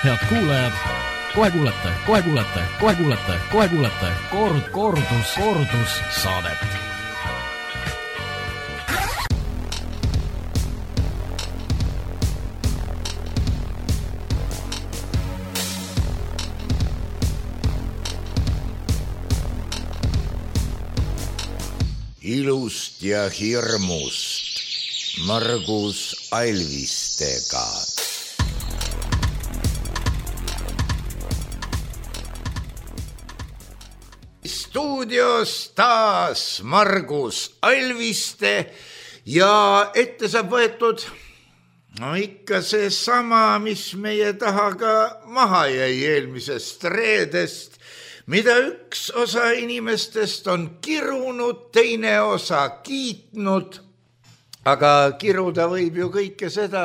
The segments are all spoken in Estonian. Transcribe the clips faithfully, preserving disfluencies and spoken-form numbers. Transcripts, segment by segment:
Head kuulajad, kohe kuulete, kohe kuulete, kohe kuulete, kohe kuulete kord, kordus, kordus saadet. Ilust ja hirmust Margus Alvistega. Stuudios taas Margus Alviste ja ette saab võetud no ikka see sama, mis meie taha ka maha jäi eelmisest reedest, mida üks osa inimestest on kirunud, teine osa kiitnud, aga kiruda võib ju kõike seda,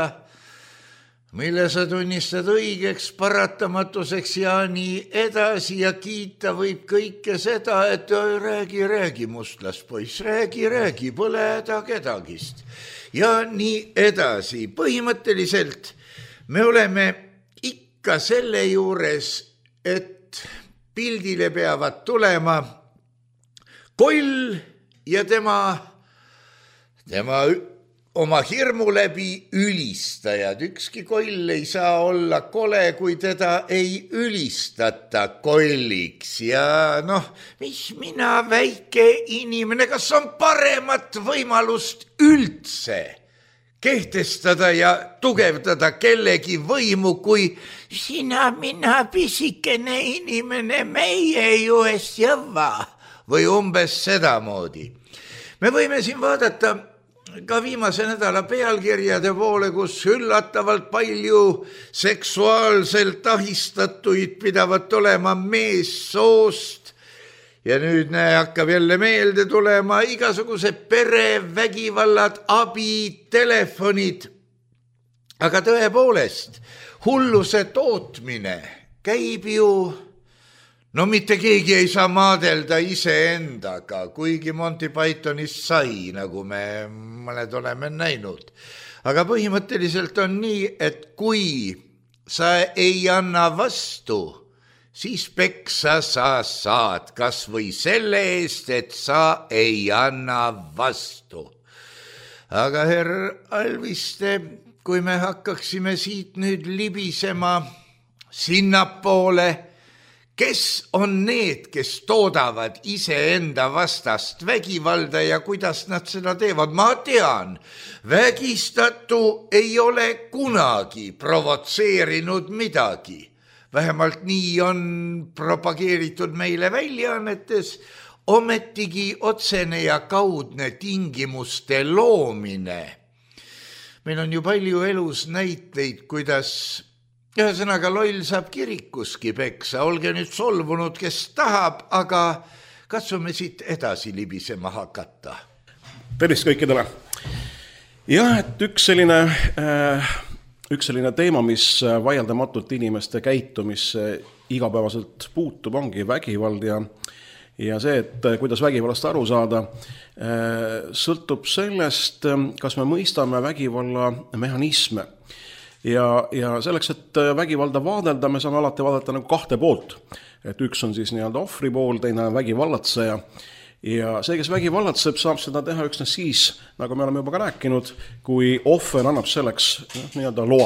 mille sa tunnistad õigeks, paratamatuseks ja nii edasi, ja kiita võib kõike seda, et räägi, räägi mustlaspoiss, räägi, räägi, pole häda kedagist ja nii edasi. Põhimõtteliselt me oleme ikka selle juures, et pildile peavad tulema koll ja tema, tema oma hirmu läbi ülistajad. Ükski koll ei saa olla kole, kui teda ei ülistata kolliks. Ja noh, mis mina, väike inimene, kas on paremat võimalust üldse kehtestada ja tugevdada kellegi võimu, kui sina, mina, pisikene inimene, meie juures jõva või umbes sedamoodi. Me võime siin vaadata ka viimase nädala pealkirjade poole, kus üllatavalt palju seksuaalselt ahistatuid pidavat olema meessoost. Ja nüüd näe, hakkab jälle meelde tulema igasuguse perevägivallad, abi, telefonid. Aga tõepoolest, hulluse tootmine käib ju, no mitte keegi ei saa maadelda iseendaga, kuigi Monty Pythonist sai, nagu me mõned oleme näinud. Aga põhimõtteliselt on nii, et kui sa ei anna vastu, siis peksa sa saad kas või selle eest, et sa ei anna vastu. Aga herr Alviste, kui me hakkaksime siit nüüd libisema sinnapoole, kes on need, kes toodavad iseenda vastast vägivalda ja kuidas nad seda teevad? Ma tean, vägistatu ei ole kunagi provotseerinud midagi. Vähemalt nii on propageeritud meile väljaannetes, ometigi otsene ja kaudne tingimuste loomine. Meil on ju palju elus näiteid, kuidas ühesõnaga loll saab kirikuski peksa. Olge nüüd solvunud, kes tahab, aga katsume siit edasi libisema hakata. Tervist kõikidele. Jah, et üks selline... Äh... Üks selline teema, mis vaieldamatult inimeste käitumisse igapäevaselt puutub, ongi vägivald ja, ja see, et kuidas vägivallast aru saada, sõltub sellest, kas me mõistame vägivalla mehhanisme. Ja, ja selleks, et vägivalda vaadelda, me saame alati vaadata nagu kahte poolt. Et üks on siis nii-öelda ohvri pool, teine on vägivallatseja. Ja see, kes vägivallatseb, saab seda teha üksnes siis, nagu me oleme juba ka rääkinud, kui ohver annab selleks nii-öelda loa.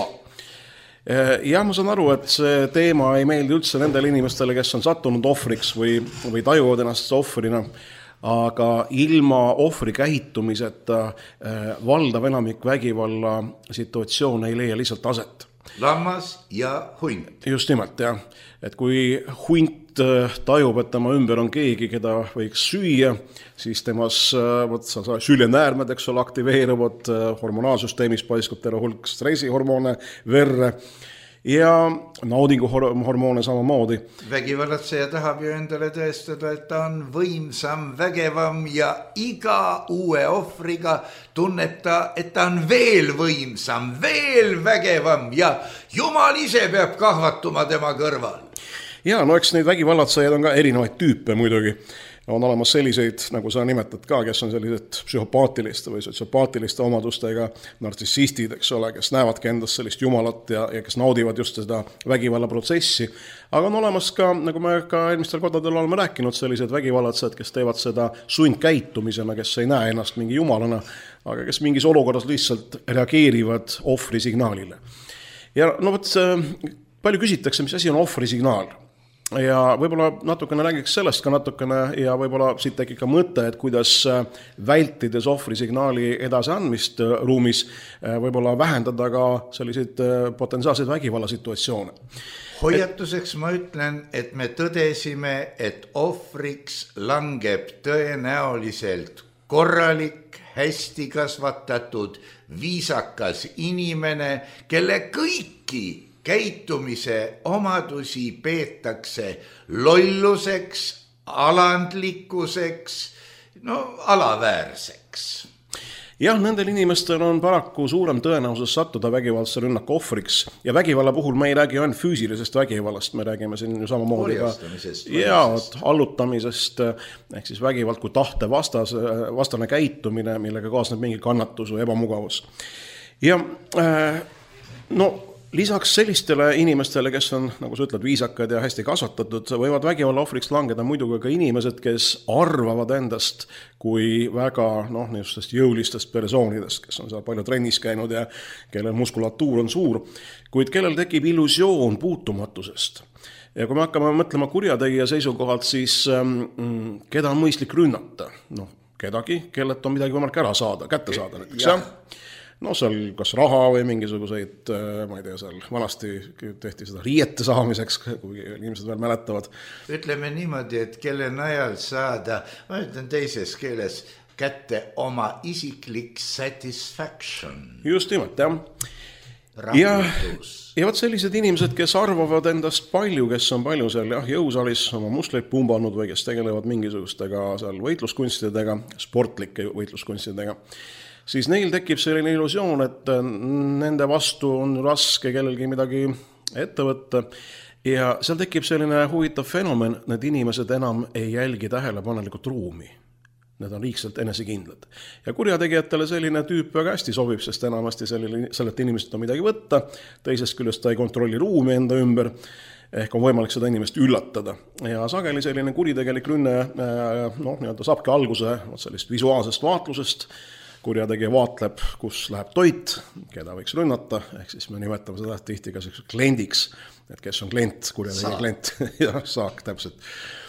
Ja ma saan aru, et see teema ei meeldi üldse nendele inimestele, kes on sattunud ohvriks või, või tajuvad ennast ohvrina, aga ilma ohvri käitumiseta valdav enamik vägivalla situatsioon ei leia lihtsalt aset. Lammas ja hunt. Just nimelt, jah. Et kui hunt tajub, et tema ümber on keegi, keda võiks süüa, siis temas võt, süljenäärmed, eks ole, aktiveeruvad, hormonaalsüsteemis paiskub terve hulk stressihormoone verre ja naudinguhormoone samamoodi. Vägivallatseja tahab ju endale tõestada, et ta on võimsam, vägevam ja iga uue ohvriga tunneb ta, et ta on veel võimsam, veel vägevam ja Jumal ise peab kahvatuma tema kõrval. Ja, no eks neid vägivallatsejaid on ka erinevaid tüüpe muidugi. on olemas selliseid, nagu sa nimetad ka, kes on sellised psühhopaatiliste või sotsiopaatiliste omadustega nartsissistid, eks ole, kes näevadki endast sellist jumalat ja, ja kes naudivad just seda vägivallaprotsessi. Aga on olemas ka, nagu me ka eelmistel kodadel oleme rääkinud, sellised vägivallatsed, kes teevad seda sundkäitumisena, kes ei näe ennast mingi jumalana, aga kes mingis olukorras lihtsalt reageerivad ohvri signaalile. Ja no võt, palju küsitakse, mis asi on ohvri signaal. Ja võib-olla natukene räägiks sellest ka natukene ja võib-olla siit tekib ka mõte, et kuidas vältides ohvri signaali edasiandmist ruumis võib-olla vähendada ka selliseid potentsiaalseid vägivallasituatsioone. Hoiatuseks ma ütlen, et me tõdesime, et ohvriks langeb tõenäoliselt korralik, hästi kasvatatud, viisakas inimene, kelle kõiki käitumise omadusi peetakse lolluseks, alandlikkuseks, no alaväärseks. Jah, nendel inimestel on paraku suurem tõenäosus sattuda vägivaldse rünnaku ohvriks ja vägivalla puhul me ei räägi ainult füüsilisest vägivallast, me räägime siin ju samamoodi ka ja, allutamisest, ehk siis vägivald kui tahte vastas, vastane käitumine, millega kaasneb mingi kannatus või ebamugavus. Ja äh, no lisaks sellistele inimestele, kes on, nagu sa ütled, viisakad ja hästi kasvatatud, võivad vägivalla ohvriks langeda muidugi ka inimesed, kes arvavad endast kui väga noh, niisugustest jõulistest persoonidest, kes on seal palju trennis käinud ja kellel muskulatuur on suur, kuid kellel tekib illusioon puutumatusest. Ja kui me hakkame mõtlema kurjategija seisukohalt, siis ähm, keda on mõistlik rünnata? No, kedagi, kellelt on midagi võimalik ära saada, kätte saada näiteks, jah? No seal kas raha või mingisuguseid, ma ei tea, seal vanasti tehti seda riiete saamiseks, kui inimesed veel mäletavad. Ütleme niimoodi, et kelle najal saada, ma ütlen teises keeles, kätte oma isiklik satisfaction. Just nimelt, jah. Ja, ja võt sellised inimesed, kes arvavad endast palju, kes on palju seal jah, jõusalis oma muskleid pumbanud või kes tegelevad mingisugustega seal võitluskunstidega, sportlike võitluskunstidega, siis neil tekib selline illusioon, et nende vastu on raske kellelgi midagi ette võtta ja seal tekib selline huvitav fenomen, need inimesed enam ei jälgi tähelepanelikult ruumi. Need on liigselt enesekindlad. Ja kurjategijatele selline tüüp väga hästi sobib, sest enamasti sellele, sellelt inimesest on midagi võtta, teisest küljest ta ei kontrolli ruumi enda ümber, ehk on võimalik seda inimest üllatada. Ja sageli selline kuritegelik rünne noh, nii-öelda saabki alguse sellist visuaalsest vaatlusest, kurjategija vaatleb, kus läheb toit, keda võiks rünnata, ehk siis me nimetame seda tihti ka kliendiks, et kes on klient, kurjategija klient, ja saak täpselt.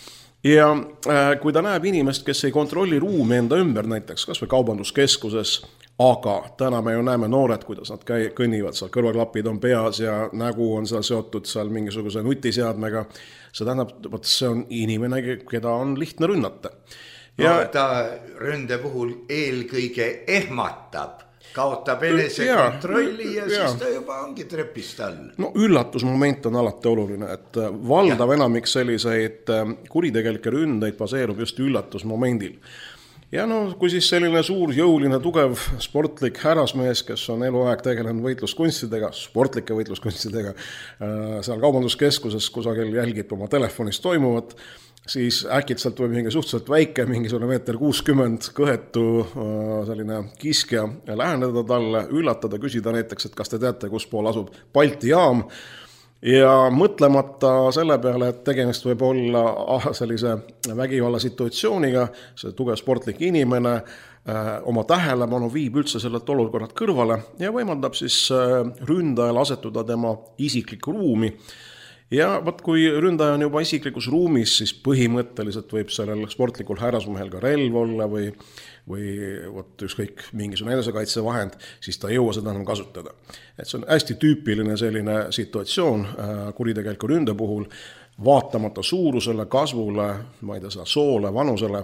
Ja äh, kui ta näeb inimest, kes ei kontrolli ruumi enda ümber näiteks, kas või kaubanduskeskuses, aga täna me ju näeme noored, kuidas nad käi, kõnnivad, seal kõrvaklapid on peas ja nägu on seal seotud seal mingisuguse nutiseadmega, see tähendab, et see on inimene, keda on lihtne rünnata. Ja no, ta ründe puhul eelkõige ehmatab, kaotab enese ja, kontrolli ja, ja siis ta juba ongi trepist all. No üllatusmoment on alati oluline, et valdav ja. enamik selliseid kuritegelikke ründeid baseerub just üllatusmomendil. Ja no kui siis selline suur, jõuline, tugev, sportlik härrasmees, kes on eluaeg tegelenud võitluskunstidega, sportlike võitluskunstidega, seal kaubanduskeskuses kusagil jälgib oma telefonis toimuvat, siis äkitselt või mingi suhteliselt väike, mingisugune meeter kuuskümmend kõhetu selline kiskja läheneda talle, üllatada, küsida näiteks, et kas te teate, kus pool asub Balti jaam ja mõtlemata selle peale, et tegemist võib olla sellise vägivalla situatsiooniga, see tugev sportlik inimene oma tähelepanu viib üldse sellelt olukorrad kõrvale ja võimaldab siis ründajal asetuda tema isiklikku ruumi. Ja võt, kui ründaja on juba isiklikus ruumis, siis põhimõtteliselt võib sellel sportlikul härrasmehel ka relv olla või, või võt, ükskõik mingisugune enesekaitsevahend, siis ta ei jõua seda enam kasutada. Et see on hästi tüüpiline selline situatsioon kuritegeliku ründe puhul, vaatamata suurusele, kasvule, ma ei tea, soole, vanusele.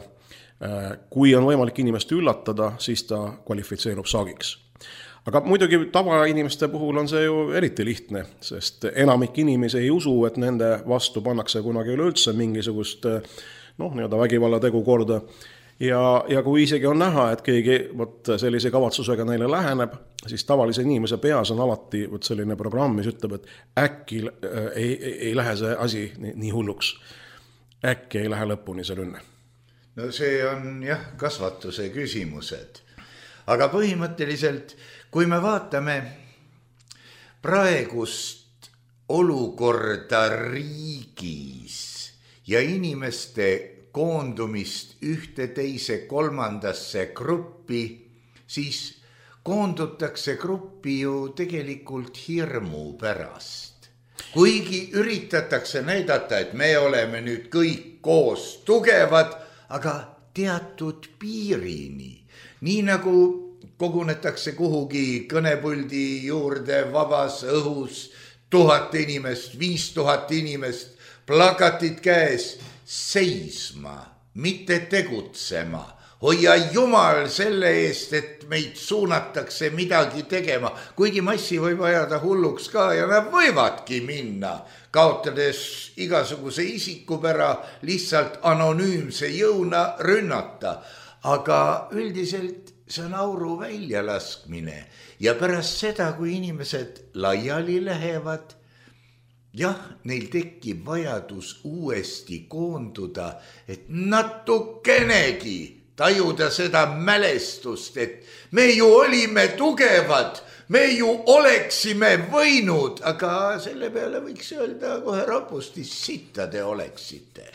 Kui on võimalik inimest üllatada, siis ta kvalifitseerub saagiks. Aga muidugi tavainimeste puhul on see ju eriti lihtne, sest enamik inimesi ei usu, et nende vastu pannakse kunagi üleüldse mingisugust noh, nii-öelda vägivallategu korda. Ja, ja kui isegi on näha, et keegi võt, sellise kavatsusega neile läheneb, siis tavalise inimese peas on alati võt, selline programm, mis ütleb, et äkki ei, ei, ei lähe see asi nii, nii hulluks. Äkki ei lähe lõpuni see rünne. no see on jah, kasvatuse küsimused. Aga põhimõtteliselt, kui me vaatame praegust olukorda riigis ja inimeste koondumist ühte teise kolmandasse gruppi, siis koondutakse gruppi ju tegelikult hirmu pärast. Kuigi üritatakse näidata, et me oleme nüüd kõik koos tugevad, aga teatud piirini. Nii nagu kogunetakse kuhugi kõnepuldi juurde vabas õhus tuhat inimest, viis tuhat inimest, plakatid käes, seisma, mitte tegutsema. Hoia Jumal selle eest, et meid suunatakse midagi tegema, kuigi massi võib ajada hulluks ka ja nad võivadki minna, kaotades igasuguse isikupära lihtsalt anonüümse jõuna rünnata. Aga üldiselt see on auru väljalaskmine ja pärast seda, kui inimesed laiali lähevad, jah, neil tekib vajadus uuesti koonduda, et natukenegi tajuda seda mälestust, et me ju olime tugevad, me ju oleksime võinud, aga selle peale võiks öelda kohe rapustis, sitta te oleksite.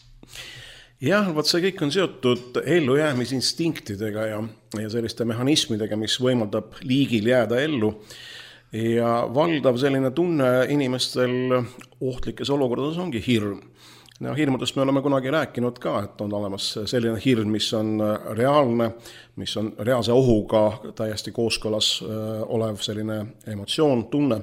Jah, võt see kõik on seotud ellujäämisinstinktidega ja, ja selliste mehhanismidega, mis võimaldab liigil jääda ellu. Ja valdav selline tunne inimestel ohtlikes olukordades ongi hirm. Ja hirmudest me oleme kunagi rääkinud ka, et on olemas selline hirm, mis on reaalne, mis on reaalse ohuga täiesti kooskõlas olev selline emotsioon, tunne.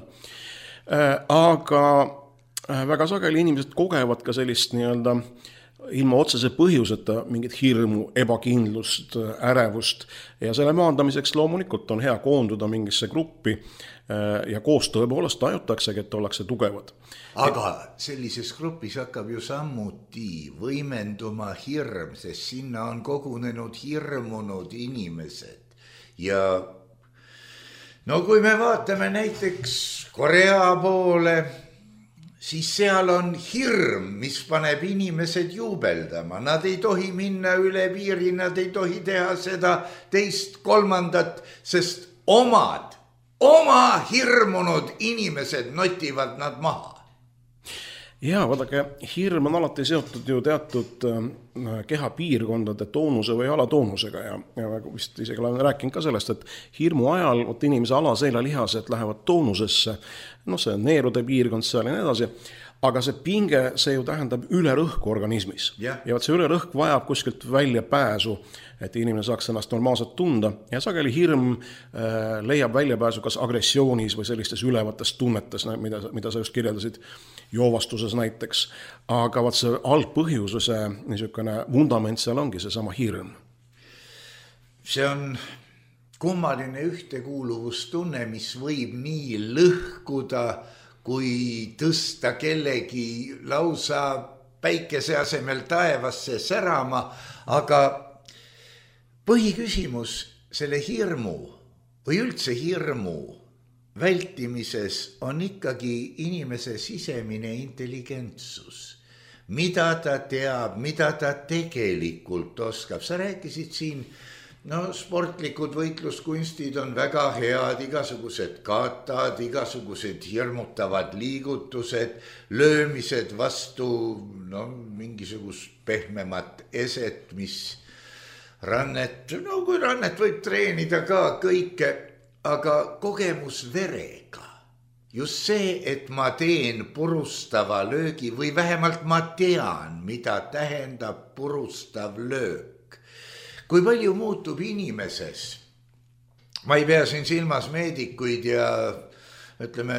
Aga väga sageli inimesed kogevad ka sellist nii-öelda ilma otsese põhjuseta mingit hirmu, ebakindlust, ärevust ja selle maandamiseks loomulikult on hea koonduda mingisse gruppi ja koos tõepoolest tajutaksegi, et ollakse tugevad. Aga sellises grupis hakkab ju sammuti võimenduma hirm, sest sinna on kogunenud hirmunud inimesed. Ja no kui me vaatame näiteks Korea poole, siis seal on hirm, mis paneb inimesed juubeldama. Nad ei tohi minna üle piiri, nad ei tohi teha seda teist kolmandat, sest omad, oma hirmunud inimesed notivad nad maha. Jaa, vaadake, hirm on alati seotud ju teatud kehapiirkondade toonuse või alatoonusega ja, ja vist isegi olen rääkinud ka sellest, et hirmu ajal võt inimese alaseelalihased lähevad toonusesse, no see on neerude piirkond seal ja nii edasi, aga see pinge, see ju tähendab ülerõhku organismis yeah. Ja võt see ülerõhk vajab kuskilt välja pääsu, et inimene saaks ennast normaalselt tunda ja sageli hirm äh, leiab välja pääsu kas agressioonis või sellistes ülevates tunnetes, mida, mida sa just kirjeldasid joovastuses näiteks, aga vaat see algpõhjus või see niisugune vundament seal ongi see sama hirm. See on kummaline ühtekuuluvustunne, mis võib nii lõhkuda, kui tõsta kellegi lausa päikese asemel taevasse särama, aga põhiküsimus selle hirmu või üldse hirmu vältimises on ikkagi inimese sisemine intelligentsus. Mida ta teab, mida ta tegelikult oskab. Sa rääkisid siin, no sportlikud võitluskunstid on väga head, igasugused katad, igasugused hirmutavad liigutused, löömised vastu no, mingisugust pehmemat eset, mis rannet, no kui rannet võib treenida ka kõike, aga kogemus verega. Just see, et ma teen purustava löögi või vähemalt ma tean, mida tähendab purustav löök. Kui palju muutub inimeses, ma ei pea siin silmas meedikuid ja ütleme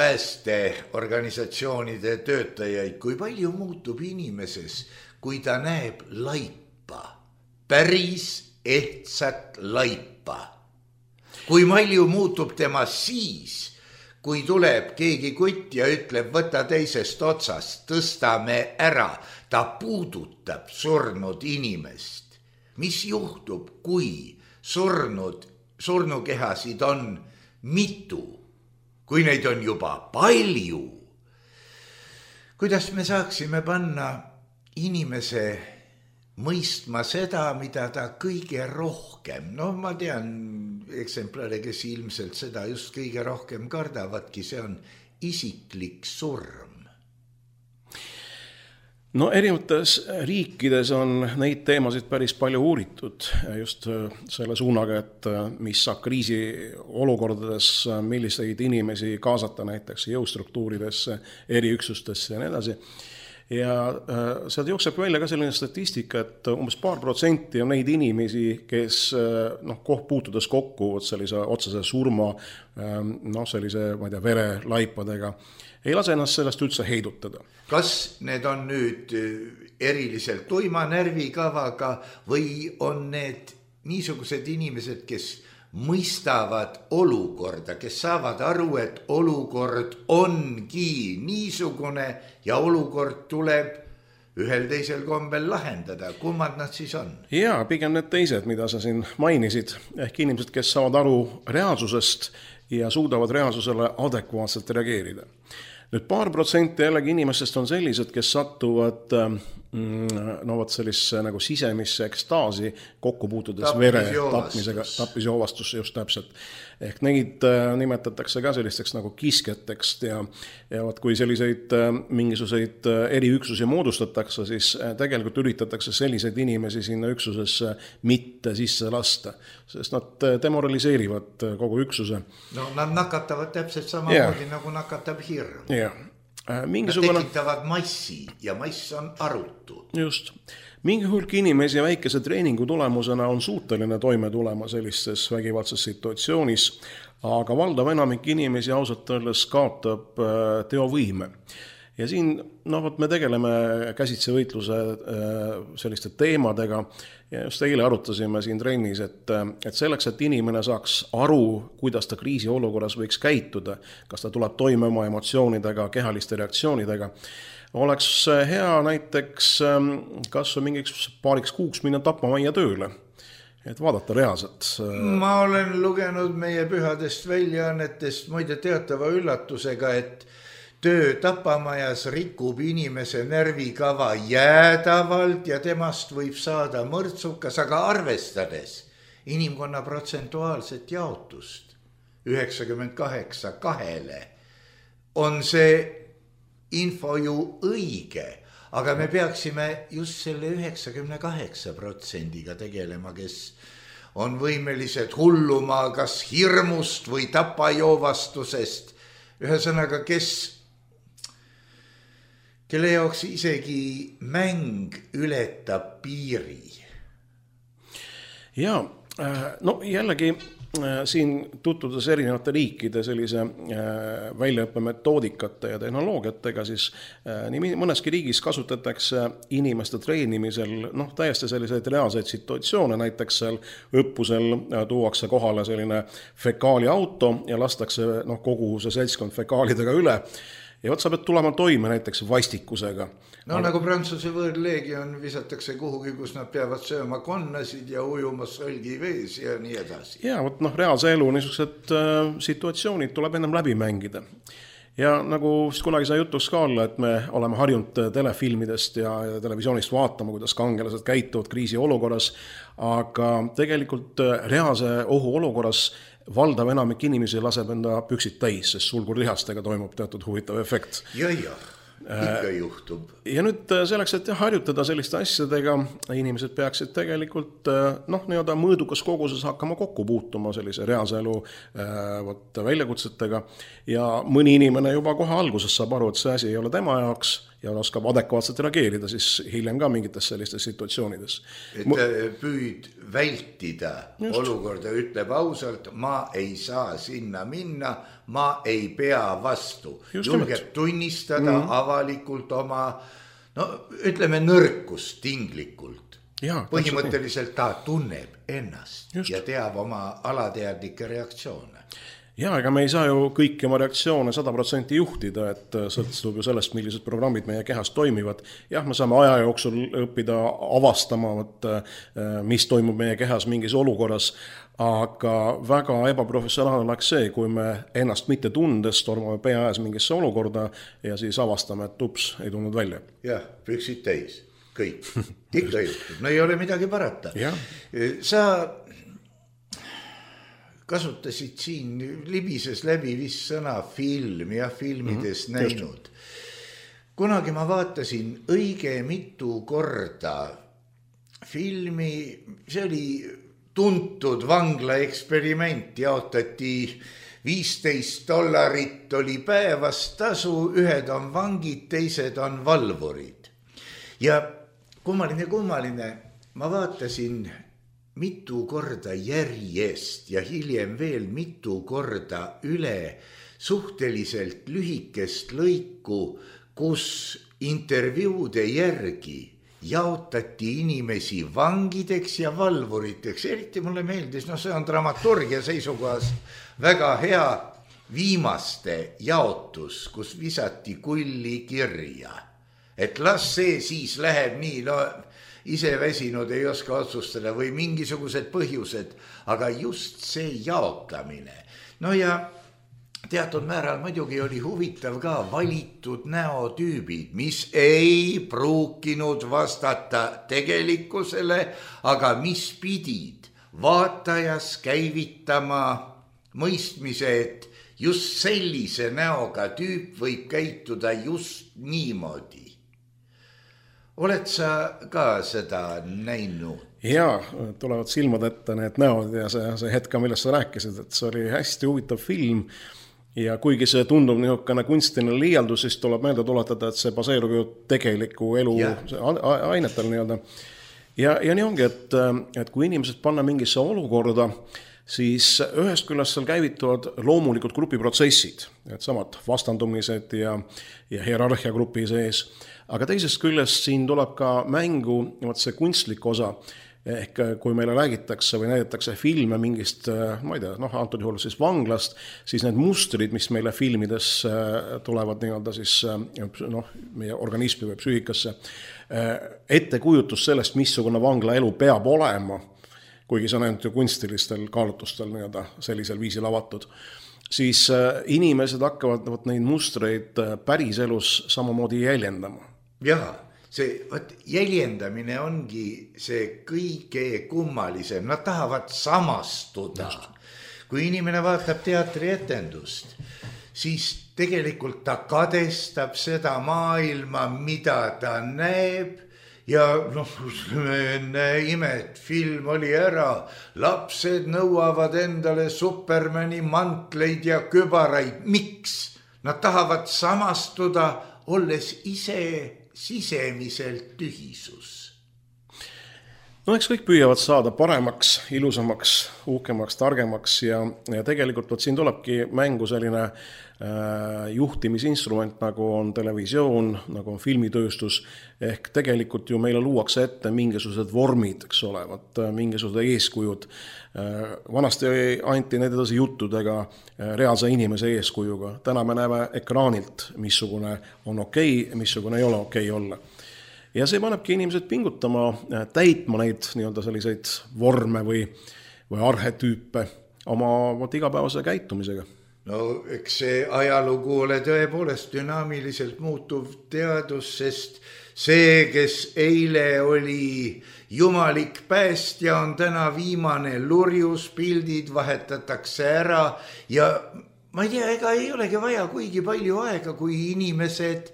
päästeorganisatsioonide töötajaid, kui palju muutub inimeses, kui ta näeb laipa, päris ehtsat laipa. Kui palju muutub tema siis, kui tuleb keegi kutt ja ütleb, võta teisest otsast, tõstame ära, ta puudutab surnud inimest. Mis juhtub, kui surnud, surnukehasid on mitu, kui neid on juba palju? Kuidas me saaksime panna inimese mõistma seda, mida ta kõige rohkem, no ma tean eksemplare, kes ilmselt seda just kõige rohkem kardavadki, see on isiklik surm. No erinevates riikides on neid teemasid päris palju uuritud just selle suunaga, et mis saab kriisi olukordades, milliseid inimesi kaasata näiteks jõustruktuuridesse, eriüksustesse ja nii edasi. Ja sealt jookseb välja ka selline statistika, et umbes paar protsenti on neid inimesi, kes noh, puutudes kokku sellise otsese surma, noh, sellise, ma ei tea, verelaipadega, ei lase ennast sellest üldse heidutada. Kas need on nüüd eriliselt tuima närvikavaga või on need niisugused inimesed, kes mõistavad olukorda, kes saavad aru, et olukord ongi niisugune ja olukord tuleb ühel teisel kombel lahendada. Kummad nad siis on? Jaa, pigem need teised, mida sa siin mainisid, ehk inimesed, kes saavad aru reaalsusest ja suudavad reaalsusele adekvaatselt reageerida. Nüüd paar protsenti jällegi inimestest on sellised, kes satuvad no võt sellisse nagu sisemisse ekstaasi kokku puutudes vere tapmisega, tapmisjoovastus just täpselt. Ehk neid nimetatakse ka sellisteks nagu kisketeks ja, ja võt, kui selliseid mingisuguseid eriüksusi moodustatakse, siis tegelikult üritatakse selliseid inimesi sinna üksusesse mitte sisse lasta, sest nad demoraliseerivad kogu üksuse. No nad nakatavad täpselt samamoodi yeah. nagu nakatab hirm. Jah. Yeah. Mingisugune... Nad tekitavad massi ja mass on arutu. Just. Mingi hulk inimesi ja väikese treeningu tulemusena on suuteline toime tulema sellistes vägivaldses situatsioonis, aga valdav enamik inimesi ausalt öeldes kaotab teovõime. Ja siin no, me tegeleme käsitse võitluse selliste teemadega ja just eile arutasime siin trennis, et, et selleks, et inimene saaks aru, kuidas ta kriisi olukorras võiks käituda, kas ta tuleb toime oma emotsioonidega, kehaliste reaktsioonidega, oleks hea näiteks kas mingiks paariks kuuks minna tapamajja tööle, et vaadata reaalselt. Ma olen lugenud meie pühadest väljaannetest muide teatava üllatusega, et töö tapamajas rikub inimese närvikava jäädavalt ja temast võib saada mõrtsukas, aga arvestades inimkonna protsentuaalset jaotust üheksakümmend kaheksa kahele on see info ju õige, aga me peaksime just selle üheksakümne kaheksa protsendiga tegelema, kes on võimelised hulluma kas hirmust või tapajoovastusest, ühesõnaga, kes kelle jaoks isegi mäng ületab piiri. Ja, no jällegi siin tutvudes erinevate riikide sellise väljaõppemetoodikate ja tehnoloogiatega, siis nii mõneski riigis kasutatakse inimeste treenimisel noh, täiesti selliseid reaalseid situatsioone, näiteks seal õppusel tuuakse kohale selline fekaaliauto ja lastakse noh, kogu see seltskond fekaalidega üle. Ja võt sa pead tulema toime näiteks vastikusega. No aga... nagu Prantsuse võõrleegion visatakse kuhugi, kus nad peavad sööma konnasid ja ujuma sölgi vees ja nii edasi. Ja võt noh, reaalse elu niisugused äh, situatsioonid tuleb ennem läbi mängida. Ja nagu kunagi sai jutuks ka olla, et me oleme harjunud telefilmidest ja, ja televisioonist vaatama, kuidas kangelased käituvad kriisi olukorras, aga tegelikult reaalse ohu olukorras valdav enamik inimesi laseb enda püksid täis, sest sulgurlihastega toimub teatud huvitav efekt. Ja, ja, ikka juhtub. Ja nüüd selleks, et harjutada selliste asjadega, inimesed peaksid tegelikult noh, nii-oda mõõdukas koguses hakkama kokku puutuma sellise reaalse elu võt, väljakutsetega ja mõni inimene juba kohe alguses saab aru, et see asi ei ole tema jaoks ja oskab adekvaatselt reageerida siis hiljem ka mingites sellistes situatsioonides. Et püüd vältida Just. olukorda, ütleb ausalt, ma ei saa sinna minna, ma ei pea vastu. Just Julgeb nimelt. tunnistada mm. avalikult oma, no ütleme nõrkust tinglikult. Ja, põhimõtteliselt ta tunneb ennast Just. ja teab oma alateadlikke reaktsioone. Ja, ega me ei saa ju kõiki oma reaktsioone sada protsenti juhtida, et sõltub ju sellest, millised programmid meie kehas toimivad. Jah, me saame aja jooksul õppida avastama, mis toimub meie kehas mingis olukorras, aga väga ebaprofessionaalne oleks see, kui me ennast mitte tundes tormame pea ajas mingisse olukorda ja siis avastame, et ups, ei tulnud välja. Jah, püksid täis. kõik, ikka juhtub, no ei ole midagi parata. Sa kasutasid siin, libises läbi vist sõna film ja filmides mm-hmm. näinud. Kunagi ma vaatasin õige mitu korda filmi, see oli tuntud vangla eksperiment, jaotati viisteist dollarit oli päevas tasu, ühed on vangid, teised on valvurid. Ja kummaline, kummaline, ma vaatasin mitu korda järjest ja hiljem veel mitu korda üle suhteliselt lühikest lõiku, kus intervjuude järgi jaotati inimesi vangideks ja valvuriteks. Eriti mulle meeldis, no see on dramaturgia seisukohas väga hea viimaste jaotus, kus visati kulli kirja. Et las see siis läheb nii, no ise väsinud ei oska otsustada või mingisugused põhjused, aga just see jaotamine. No ja teatud määral muidugi oli huvitav ka valitud näotüübid, mis ei pruukinud vastata tegelikkusele, aga mis pidid vaatajas käivitama mõistmise, et just sellise näoga tüüp võib käituda just niimoodi. Oled sa ka seda näinud? Jaa, tulevad silmad ette need näod ja see, see hetk, millest sa rääkisid, et see oli hästi huvitav film. Ja kuigi see tundub niisugune kunstiline liialdus, siis tuleb meelde tuletada, et see baseerub ju tegeliku elu yeah. ainetel nii-öelda. Ja, ja nii ongi, et, et kui inimesed panna mingisse olukorda, siis ühest küljest seal käivituvad loomulikud grupiprotsessid, et samad vastandumised ja, ja hierarhia grupi sees. Aga teisest küljest siin tuleb ka mängu see kunstlik osa, ehk kui meile räägitakse või näidatakse filme mingist, ma ei tea, noh, antud juhul siis vanglast, siis need mustrid, mis meile filmides tulevad nii-öelda siis, noh, meie organismi või psüühikasse, ettekujutus sellest, missugune vangla elu peab olema, kuigi see on ainult ju kunstilistel kaalutlustel nii-öelda sellisel viisil avatud, siis inimesed hakkavad võt, neid mustreid päriselus samamoodi jäljendama. Jaa. See võt, jäljendamine ongi see kõige kummalisem. Nad tahavad samastuda. Kui inimene vaatab teatrietendust, siis tegelikult ta kadestab seda maailma, mida ta näeb. Ja noh, näe imet, film oli ära. Lapsed nõuavad endale Supermani mantleid ja kübaraid. Miks? Nad tahavad samastuda, olles ise sisemiselt tühisus. No eks kõik püüavad saada paremaks, ilusamaks, uhkemaks, targemaks ja, ja tegelikult võt, siin tulebki mängu selline äh, juhtimisinstrument, nagu on televisioon, nagu on filmitööstus, ehk tegelikult ju meile luuakse ette mingisugused vormid, eks ole, võt, mingisugused eeskujud. Äh, vanasti anti need edasi juttudega äh, reaalse inimese eeskujuga. Täna me näeme ekraanilt, missugune on okei, missugune ei ole okei olla. Ja see panebki inimesed pingutama, täitma neid nii-öelda selliseid vorme või, või arhetüüpe oma võt, igapäevase käitumisega. No eks see ajalugu ole tõepoolest dünaamiliselt muutuv teadus, sest see, kes eile oli jumalik päästja, on täna viimane lurjus, pildid vahetatakse ära ja ma ei tea, ega ei olegi vaja kuigi palju aega, kui inimesed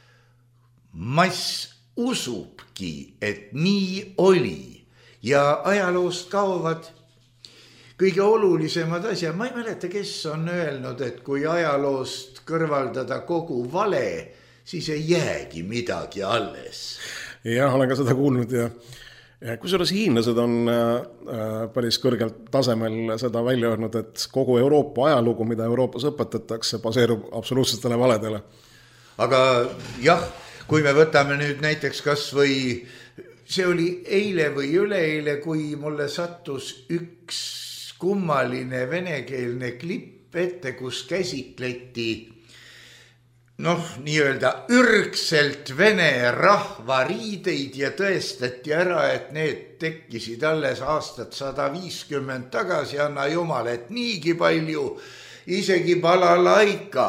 mass usubki, et nii oli ja ajaloost kaovad kõige olulisemad asjad. Ma ei mäleta, kes on öelnud, et kui ajaloost kõrvaldada kogu vale, siis ei jäägi midagi alles. Jah, olen ka seda kuulnud ja, ja kusjuures hiinlased on äh, päris kõrgelt tasemel seda välja öelnud, et kogu Euroopa ajalugu, mida Euroopas õpetatakse, baseerub absoluutsetele valedele. Aga jah, kui me võtame nüüd näiteks kas või, see oli eile või üleeile, kui mulle sattus üks kummaline venekeelne klipp ette, kus käsitleti noh, nii-öelda ürgselt vene rahvariideid ja tõestati ära, et need tekkisid alles aastat sada viiskümmend tagasi, anna jumal, et niigi palju, isegi balalaika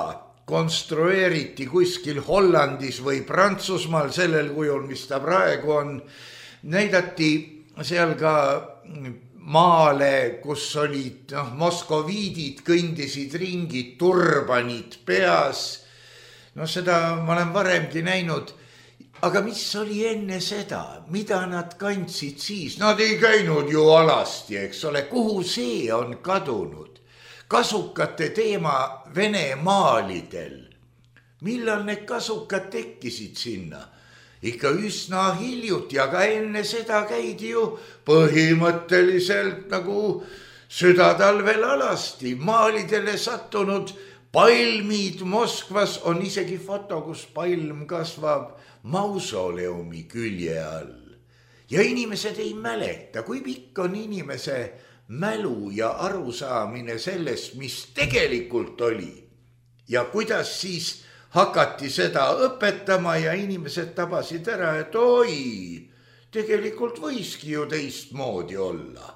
konstrueeriti kuskil Hollandis või Prantsusmaal sellel kujul, mis ta praegu on. Näidati seal ka maale, kus olid no, moskoviidid, kõndisid ringi, turbanid peas. No seda ma olen varemgi näinud. Aga mis oli enne seda? Mida nad kandsid siis? Nad ei käinud ju alasti, eks ole. Kuhu see on kadunud? Kasukate teema Vene maalidel. Millal need kasukad tekkisid sinna? Ikka üsna hiljuti, aga enne seda käidi ju põhimõtteliselt nagu südatalvel alasti. Maalidele sattunud palmid Moskvas on isegi foto, kus palm kasvab mausoleumi külje all. Ja inimesed ei mäleta, kui pikk on inimese mälu ja arusaamine sellest, mis tegelikult oli. Ja kuidas siis hakati seda õpetama ja inimesed tabasid ära, et oi, tegelikult võiski ju teistmoodi olla.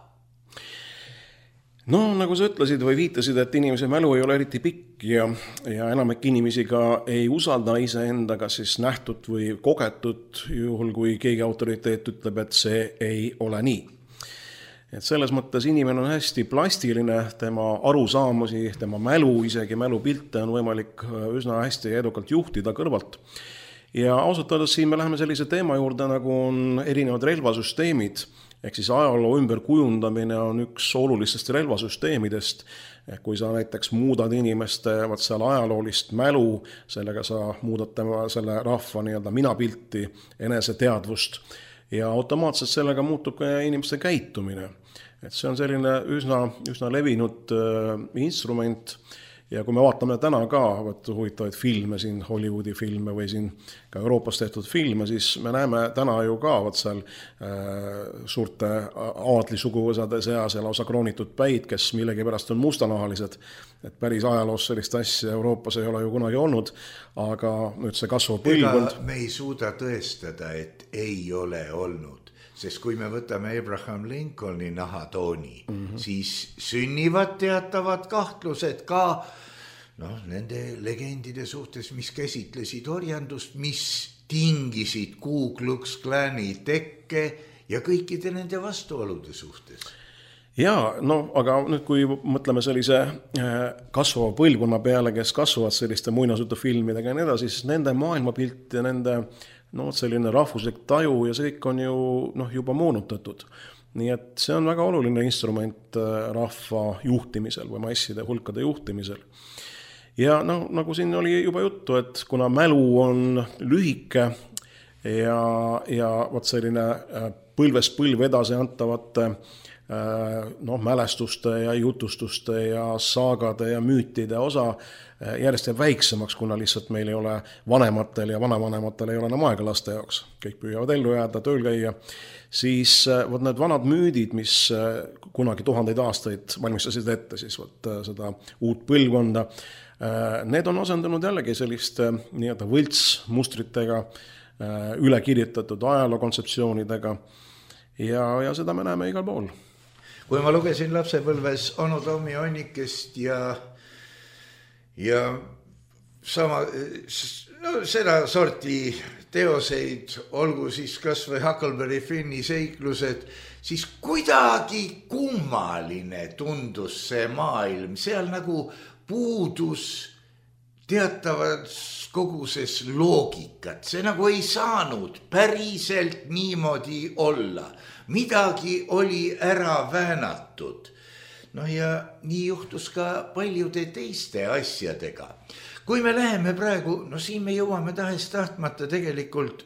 No nagu sa ütlesid või viitasid, et inimese mälu ei ole eriti pikk ja, ja enamik inimesi ka ei usalda ise endaga siis nähtud või kogetud, juhul kui keegi autoriteet ütleb, et see ei ole nii. Et selles mõttes inimene on hästi plastiline, tema arusaamusi, tema mälu, isegi mälupilte on võimalik üsna hästi ja edukalt juhtida kõrvalt. Ja ausalt öeldes siin me läheme sellise teema juurde, nagu on erinevad relvasüsteemid, ehk siis ajaloo ümberkujundamine on üks olulistest relvasüsteemidest. Kui sa näiteks muudad inimeste vaat seal ajaloolist mälu, sellega sa muudad tema selle rahva nii-öelda minapilti, eneseteadvust ja automaatselt sellega muutub ka inimeste käitumine. Et see on selline üsna, üsna levinud äh, instrument. Ja kui me vaatame täna ka võt, huvitavaid filme, siin Hollywoodi filme või siin ka Euroopas tehtud filme, siis me näeme täna ju ka võt seal äh, suurte aadlisuguvõsade seas ja lausa kroonitud päid, kes millegi pärast on mustanahalised. Et päris ajaloos sellist asja Euroopas ei ole ju kunagi olnud, aga nüüd see kasvav põlvkond. Me ei suuda tõestada, et ei ole olnud. Sest kui me võtame Abraham Lincolni nahatooni, mm-hmm. siis sünnivad teatavad kahtlused ka no, nende legendide suhtes, mis käsitlesid orjandust, mis tingisid Ku Klux Klani tekke ja kõikide nende vastuolude suhtes. Jaa, no aga nüüd kui mõtleme sellise kasvava põlvkonna peale, kes kasvavad selliste muinasjutufilmidega ja nii edasi, siis nende maailmapilt ja nende no selline rahvuslik taju ja see kõik on ju noh, juba moonutatud. Nii et see on väga oluline instrument rahva juhtimisel või masside hulkade juhtimisel. Ja no, nagu siin oli juba juttu, et kuna mälu on lühike ja, ja võt selline põlvest põlv edasi antavate no, mälestuste ja jutustuste ja saagade ja müütide osa järjest jääb väiksemaks, kuna lihtsalt meil ei ole vanematel ja vanavanematel ei ole enam aega laste jaoks. Kõik püüavad ellu jääda, tööl käia. Siis võt need vanad müüdid, mis kunagi tuhandeid aastaid valmistasid ette, siis võt seda uut põlvkonda, need on asendunud jällegi selliste nii-öelda võltsmustritega, üle kirjutatud ajaloo kontseptsioonidega ja, ja seda me näeme igal pool. Kui ma lugesin lapsepõlves Onu Tommi Onnikest ja ja sama, no, seda sorti teoseid, olgu siis kas või Huckleberry Finni seiklused, siis kuidagi kummaline tundus see maailm. Seal nagu puudus teatavas koguses loogikat. See nagu ei saanud päriselt niimoodi olla. Midagi oli ära väänatud. No ja nii juhtus ka paljude teiste asjadega. Kui me läheme praegu, no siin me jõuame tahes tahtmata tegelikult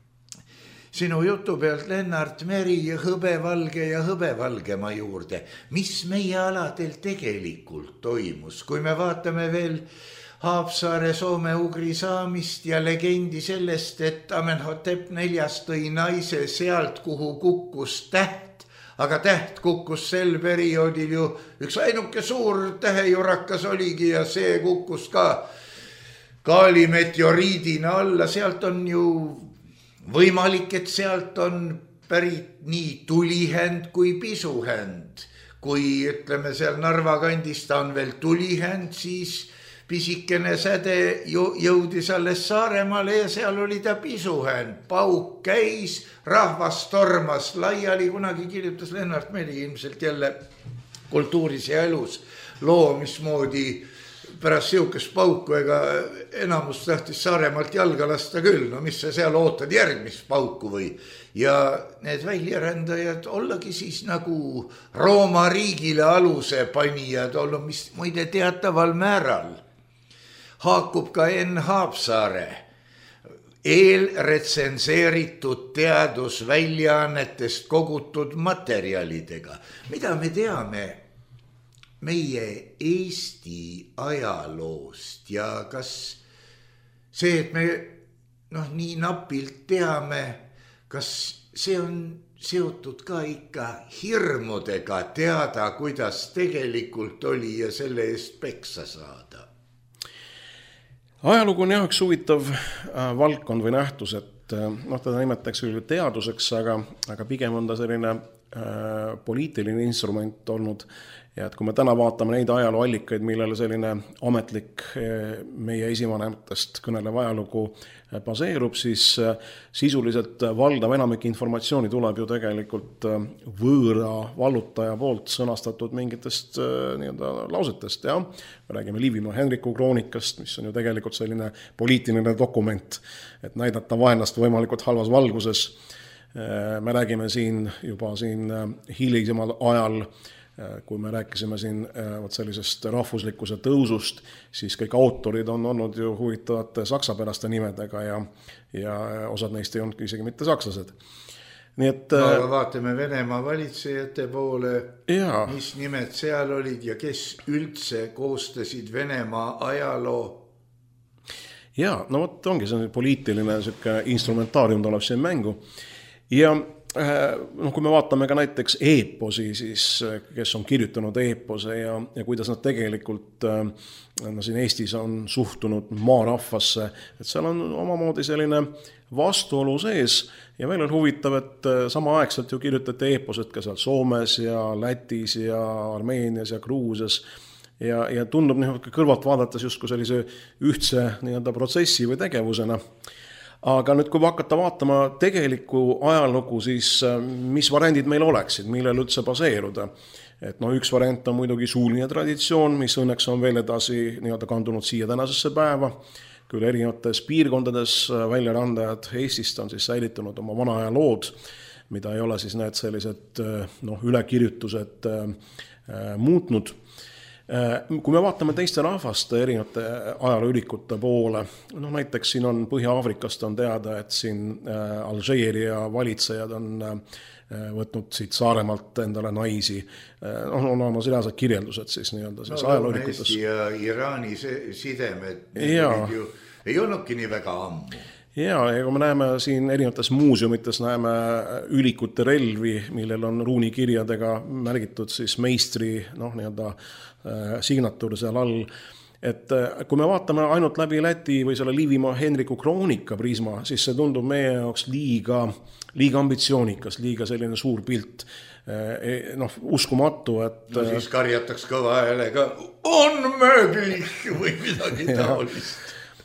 sinu jutu pealt Lennart Meri ja hõbevalge ja hõbevalgema juurde. Mis meie aladel tegelikult toimus? Kui me vaatame veel Haapsaare soome-ugri saamist ja legendi sellest, et Amenhotep neljas tõi naise sealt, kuhu kukkus täht, aga täht kukkus sel perioodil ju üks ainuke suur tähejurakas oligi ja see kukkus ka kaalimeteoriidina alla. Sealt on ju võimalik, et sealt on pärit nii tulihänd kui pisuhänd. Kui ütleme seal Narva kandis ta on veel tulihänd, siis pisikene säde jõudis alles Saaremaale ja seal oli ta pisuhen. Pauk käis, rahvas tormas laiali, kunagi kirjutas Lennart Meri ilmselt jälle kultuuris ja elus loo, mismoodi pärast siukest pauku, ega enamus tahtis Saaremaalt jalga lasta küll, no mis sa seal ootad järgmist pauku või. Ja need väljarändajad ollagi siis nagu Rooma riigile aluse panijad olnud, mis muide teataval määral haakub ka Enn Haapsaare eelretsenseeritud teadusväljaannetest kogutud materjalidega, mida me teame meie Eesti ajaloost ja kas see, et me noh, nii napilt teame, kas see on seotud ka ikka hirmudega teada, kuidas tegelikult oli ja selle eest peksa saada? Ajalugu on jah üks huvitav valdkond või nähtus, et noh, teda nimetatakse küll teaduseks, aga, aga pigem on ta selline äh, poliitiline instrument olnud. Ja et kui me täna vaatame neid ajalooallikaid, millele selline ametlik meie esivanematest kõnelev ajalugu baseerub, siis sisuliselt valdav enamik informatsiooni tuleb ju tegelikult võõra vallutaja poolt sõnastatud mingitest nii-öelda lausetest. Ja? Me räägime Liivimaa Henriku kroonikast, mis on ju tegelikult selline poliitiline dokument, et näidata vaenlast võimalikult halvas valguses. Me räägime siin juba siin hilisemal ajal, kui me rääkisime siin võt sellisest rahvuslikkuse tõusust, siis kõik autorid on olnud ju huvitavate saksapäraste nimedega ja, ja osad neist ei olnud isegi mitte sakslased. Nii et, no, aga vaatame Venemaa valitsejate poole, ja. Mis nimed seal olid ja kes üldse koostasid Venemaa ajaloo? Ja, no võt ongi see poliitiline instrumentaarium tuleb siin mängu ja noh, kui me vaatame ka näiteks eeposi, siis kes on kirjutanud eepose ja, ja kuidas nad tegelikult no, siin Eestis on suhtunud maarahvasse, et seal on omamoodi selline vastuolu sees ja veel on huvitav, et samaaegselt ju kirjutati eeposed ka seal Soomes ja Lätis ja Armeenias ja Gruusias ja, ja tundub nii kõrvalt vaadates justkui sellise ühtse nii-öelda protsessi või tegevusena. Aga nüüd, kui hakata vaatama tegelikku ajalugu, siis mis variandid meil oleksid, millel üldse baseeruda? Et no, üks variant on muidugi suuline traditsioon, mis õnneks on veel edasi nii-öelda kandunud siia tänasesse päeva. Küll erinevates piirkondades väljarandajad Eestist on siis säilitunud oma vana aja lood, mida ei ole siis need sellised no, ülekirjutused äh, muutnud. Kui me vaatame teiste rahvaste erinevate ajalooülikute poole, no näiteks siin on Põhja-Aafrikast on teada, et siin Alžeeria valitsejad on võtnud siit Saaremaalt endale naisi. No, on oma sellised kirjeldused siis nii-öelda siis no, ajalooülikutes. Eesti ja Iraani sidemed ju, ei olnudki nii väga ammu. Ja, ja kui me näeme siin erinevates muuseumites näeme ülikute relvi, millel on ruunikirjadega märgitud siis meistri noh, nii-öelda signatuur seal all. Et kui me vaatame ainult läbi Läti või selle Liivimaa Henriku kroonika prisma, siis see tundub meie jaoks liiga, liiga ambitsioonikas, liiga selline suur pilt. Noh, uskumatu, et... No siis karjataks kõva häälega, on mööblich või midagi taolist.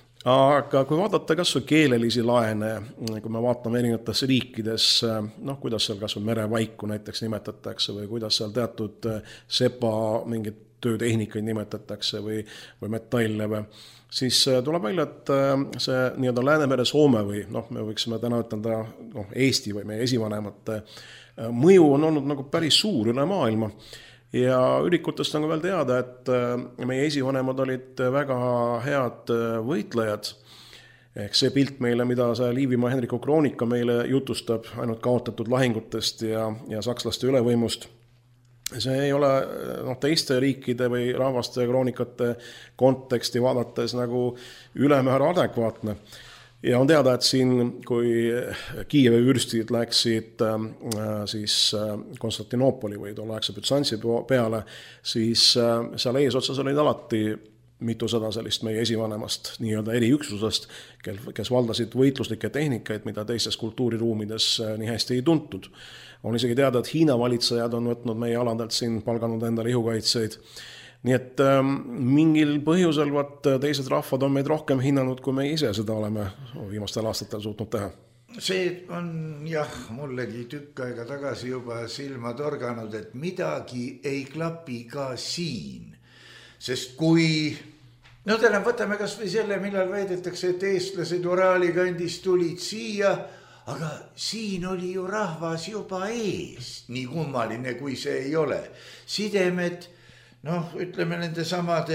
Aga kui vaadata kas või keelelisi laene, kui me vaatame erinevates riikides, noh, kuidas seal kas või merevaiku näiteks nimetatakse või kuidas seal teatud sepa mingid töötehnikaid nimetatakse või, või metalle või, siis tuleb välja, et see nii-öelda Läänemere Soome või noh, me võiksime täna ütelda noh, Eesti või meie esivanemate mõju on olnud nagu päris suur üle maailma. Ja ülikutest on veel teada, et meie esivanemad olid väga head võitlejad. Ehk see pilt meile, mida see Liivimaa Henriku kroonika meile jutustab ainult kaotatud lahingutest ja, ja sakslaste ülevõimust. See ei ole no, teiste riikide või rahvaste kroonikate konteksti vaadates nagu ülemäära adekvaatne. Ja on teada, et siin, kui Kiievi vürstid läksid äh, siis äh, Konstantinoopoli või tolleaegse Bütsantsi peale, siis äh, seal eesotsas olid alati mitusada sellist meie esivanemast nii-öelda eriüksusest, kes valdasid võitluslikke tehnikaid, mida teistes kultuuriruumides äh, nii hästi ei tuntud. On isegi teada, et Hiina valitsejad on võtnud meie aladelt siin palganud endale ihukaitseid. nii et ähm, mingil põhjusel vaat teised rahvad on meid rohkem hinnanud, kui me ise seda oleme viimastel aastatel suutnud teha. See on jah, mullegi tükk aega tagasi juba silma torganud, et midagi ei klapi ka siin. Sest kui, no täna võtame kas või selle, millal väidetakse, et eestlased Uraali kandis tulid siia, aga siin oli ju rahvas juba ees, nii kummaline kui see ei ole. Sidemed, noh, ütleme nende samade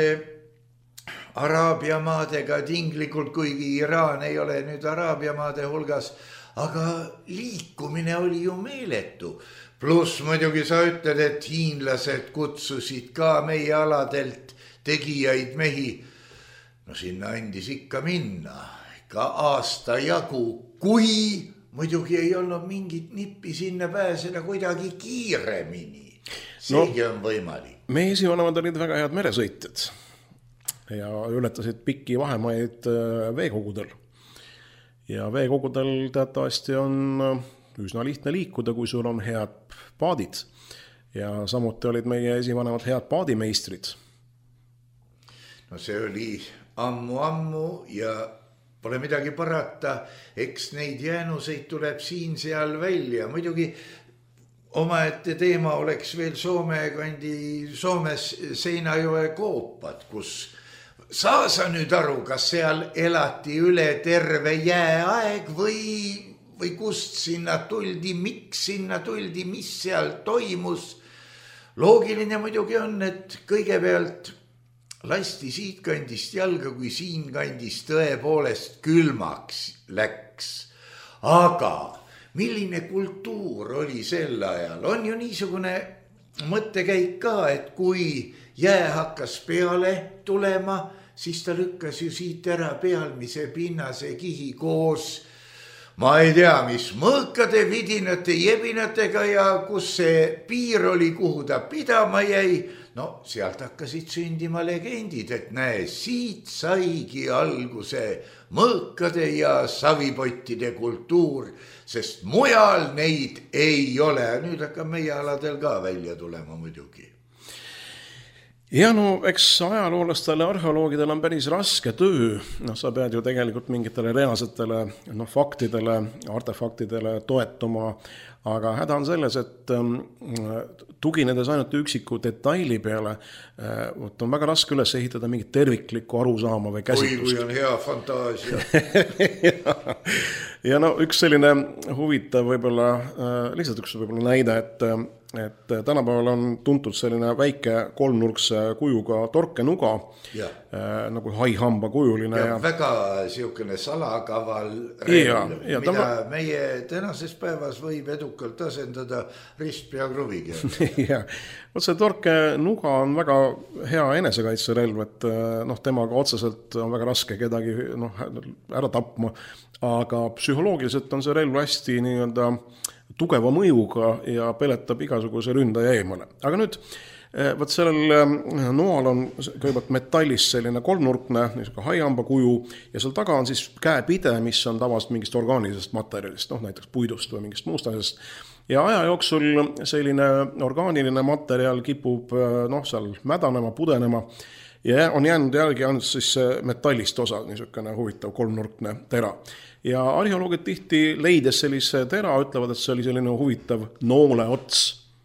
Araabia maadega tinglikult, kuigi Iraan ei ole nüüd Araabia maade hulgas, aga liikumine oli ju meeletu. Pluss muidugi sa ütled, et hiinlased kutsusid ka meie aladelt tegijaid mehi. No sinna andis ikka minna, ikka aasta jagu, kui muidugi ei olnud mingit nippi sinna pääseda kuidagi kiiremini. Seegi no, on võimalik. Meie esivanemad olid väga head meresõitjad ja ületasid pikki vahemaid veekogudel. Ja veekogudel teatavasti on üsna lihtne liikuda, kui sul on head paadid. Ja samuti olid meie esivanemad head paadimeistrid. No see oli ammu-ammu ja pole midagi parata, eks neid jäänuseid tuleb siin seal välja. Muidugi omaette teema oleks veel Soome kandi Soomes Seinäjoe koopad, kus saa sa nüüd aru, kas seal elati üle terve jääaeg või, või kust sinna tuldi, miks sinna tuldi, mis seal toimus. Loogiline muidugi on, et kõigepealt lasti siit kandist jalga, kui siin kandis tõepoolest külmaks läks. Aga milline kultuur oli sel ajal? On ju niisugune mõttekäik ka, et kui jää hakkas peale tulema, siis ta lükkas ju siit ära pealmise pinnase kihi koos, ma ei tea, mis mõõkade, vidinate, jebinatega ja kus see piir oli, kuhu ta pidama jäi. No sealt hakkasid sündima legendid, et näe, siit saigi alguse mõõkade ja savipottide kultuur, sest mujal neid ei ole. Nüüd hakkab meie aladel ka välja tulema muidugi. Ja no eks ajaloolastele, arheoloogidele on päris raske töö. No, sa pead ju tegelikult mingitele reaalsetele no, faktidele, artefaktidele toetuma, aga häda on selles, et tuginedes ainult üksiku detaili peale, on väga raske üles ehitada mingit terviklikku arusaama või käsitlust. Kui, kui on hea fantaasia. ja, ja no üks selline huvitav võib-olla, lihtsalt üks võib-olla näide, et et tänapäeval on tuntud selline väike kolmnurkse kujuga torkenuga, äh, nagu haihamba kujuline. Ja, ja väga siukene salakaval relv, mida ta... meie tänases päevas võib edukalt asendada ristpeakruviga. ja, võt see torkenuga on väga hea enesekaitserelv, et noh, temaga otseselt on väga raske kedagi noh, ära tapma, aga psühholoogiliselt on see relv hästi nii-öelda tugeva mõjuga ja peletab igasuguse ründaja eemale. Aga nüüd, võt sellel noal on kõigepealt metallist selline kolmnurkne haihamba kuju ja seal taga on siis käepide, mis on tavaliselt mingist orgaanilisest materjalist, noh näiteks puidust või mingist muust asjast. Ja aja jooksul selline orgaaniline materjal kipub noh, seal mädanema, pudenema ja on jäänud jälgi ainult siis metallist osa, niisugune huvitav kolmnurkne tera. Ja arheoloogid tihti leides sellise tera ütlevad, et see oli selline huvitav noole ots.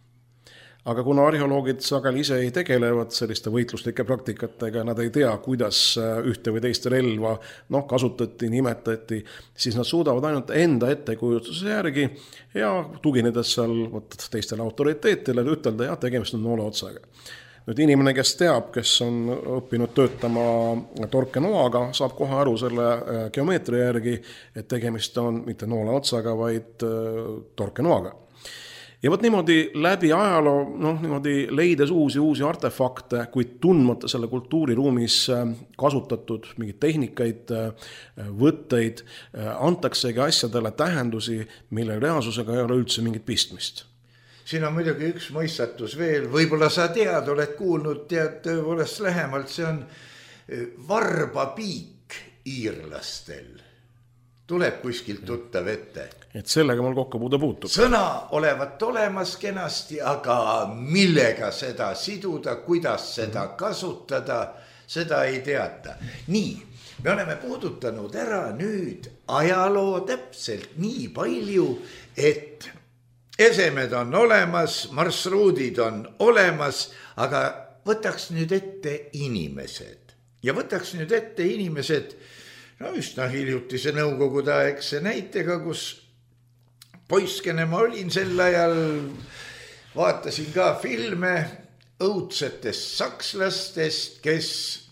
Aga kuna arheoloogid sageli ise ei tegelevad selliste võitluslike praktikatega, nad ei tea, kuidas ühte või teist relva noh, kasutati, nimetati, siis nad suudavad ainult enda ettekujutuse järgi ja tuginedes seal võt, teistele autoriteetile ütelda, ja tegemist on noole otsaga. Nüüd inimene, kes teab, kes on õppinud töötama torkenoaga, saab kohe aru selle geomeetria järgi, et tegemist on mitte noole otsaga, vaid torkenoaga. Ja võt niimoodi läbi ajaloo, noh, niimoodi leides uusi, uusi artefakte, kuid tundmata selle kultuuriruumis kasutatud mingid tehnikaid, võtteid, antaksegi asjadele tähendusi, mille reaalsusega ei ole üldse mingit pistmist. Siin on muidugi üks mõistatus veel, võib-olla sa tead, oled kuulnud, tead tõepoolest lähemalt, see on varbapiik iirlastel. tuleb kuskilt tuttav ette. Et sellega mul kokkupuude puutub. Sõna olevat olemas kenasti, aga millega seda siduda, kuidas seda kasutada, seda ei teata. Nii, me oleme puudutanud ära nüüd ajaloo täpselt nii palju, et esemed on olemas, marsruudid on olemas, aga võtaks nüüd ette inimesed. Ja võtaks nüüd ette inimesed, no üsna hiljutise nõukogude aegse näitega, kus poiskene ma olin sel ajal, vaatasin ka filme õudsetest sakslastest, kes,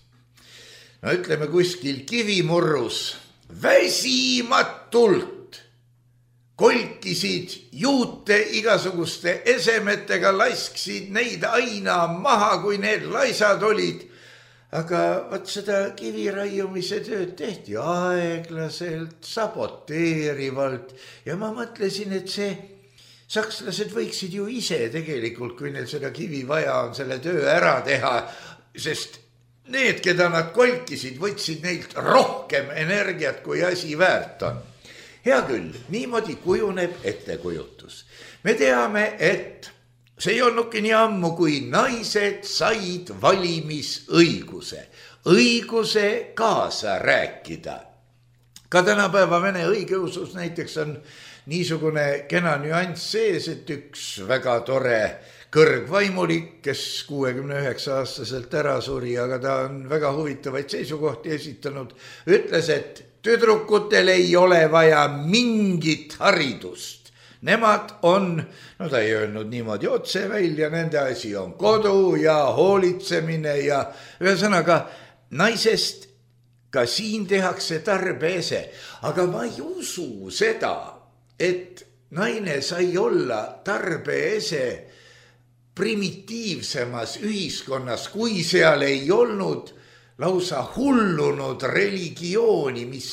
no ütleme kuskil kivimurrus väsimatult kolkisid juute igasuguste esemetega, lasksid neid aina maha, kui need laisad olid. Aga võt seda kiviraiumise tööd tehti aeglaselt, saboteerivalt ja ma mõtlesin, et see sakslased võiksid ju ise tegelikult, kui neil seda kivi vaja on, selle töö ära teha, sest need, keda nad kolkisid, võtsid neilt rohkem energiat, kui asi väärt on. Hea küll, niimoodi kujuneb ettekujutus. Me teame, et see ei olnudki nii ammu, kui naised said valimisõiguse, õiguse kaasa rääkida. Ka tänapäeva vene õigeusus näiteks on niisugune kena nüanss sees, et üks väga tore kõrgvaimulik, kes kuuekümne üheksa aastaselt ära suri, aga ta on väga huvitavaid seisukohti esitanud, ütles, et tüdrukutel ei ole vaja mingit haridust. Nemad on, no ta ei öelnud niimoodi otse välja, nende asi on kodu ja hoolitsemine ja ühesõnaga naisest ka siin tehakse tarbeese. Aga ma ei usu seda, et naine sai olla tarbeese primitiivsemas ühiskonnas, kui seal ei olnud lausa hullunud religiooni, mis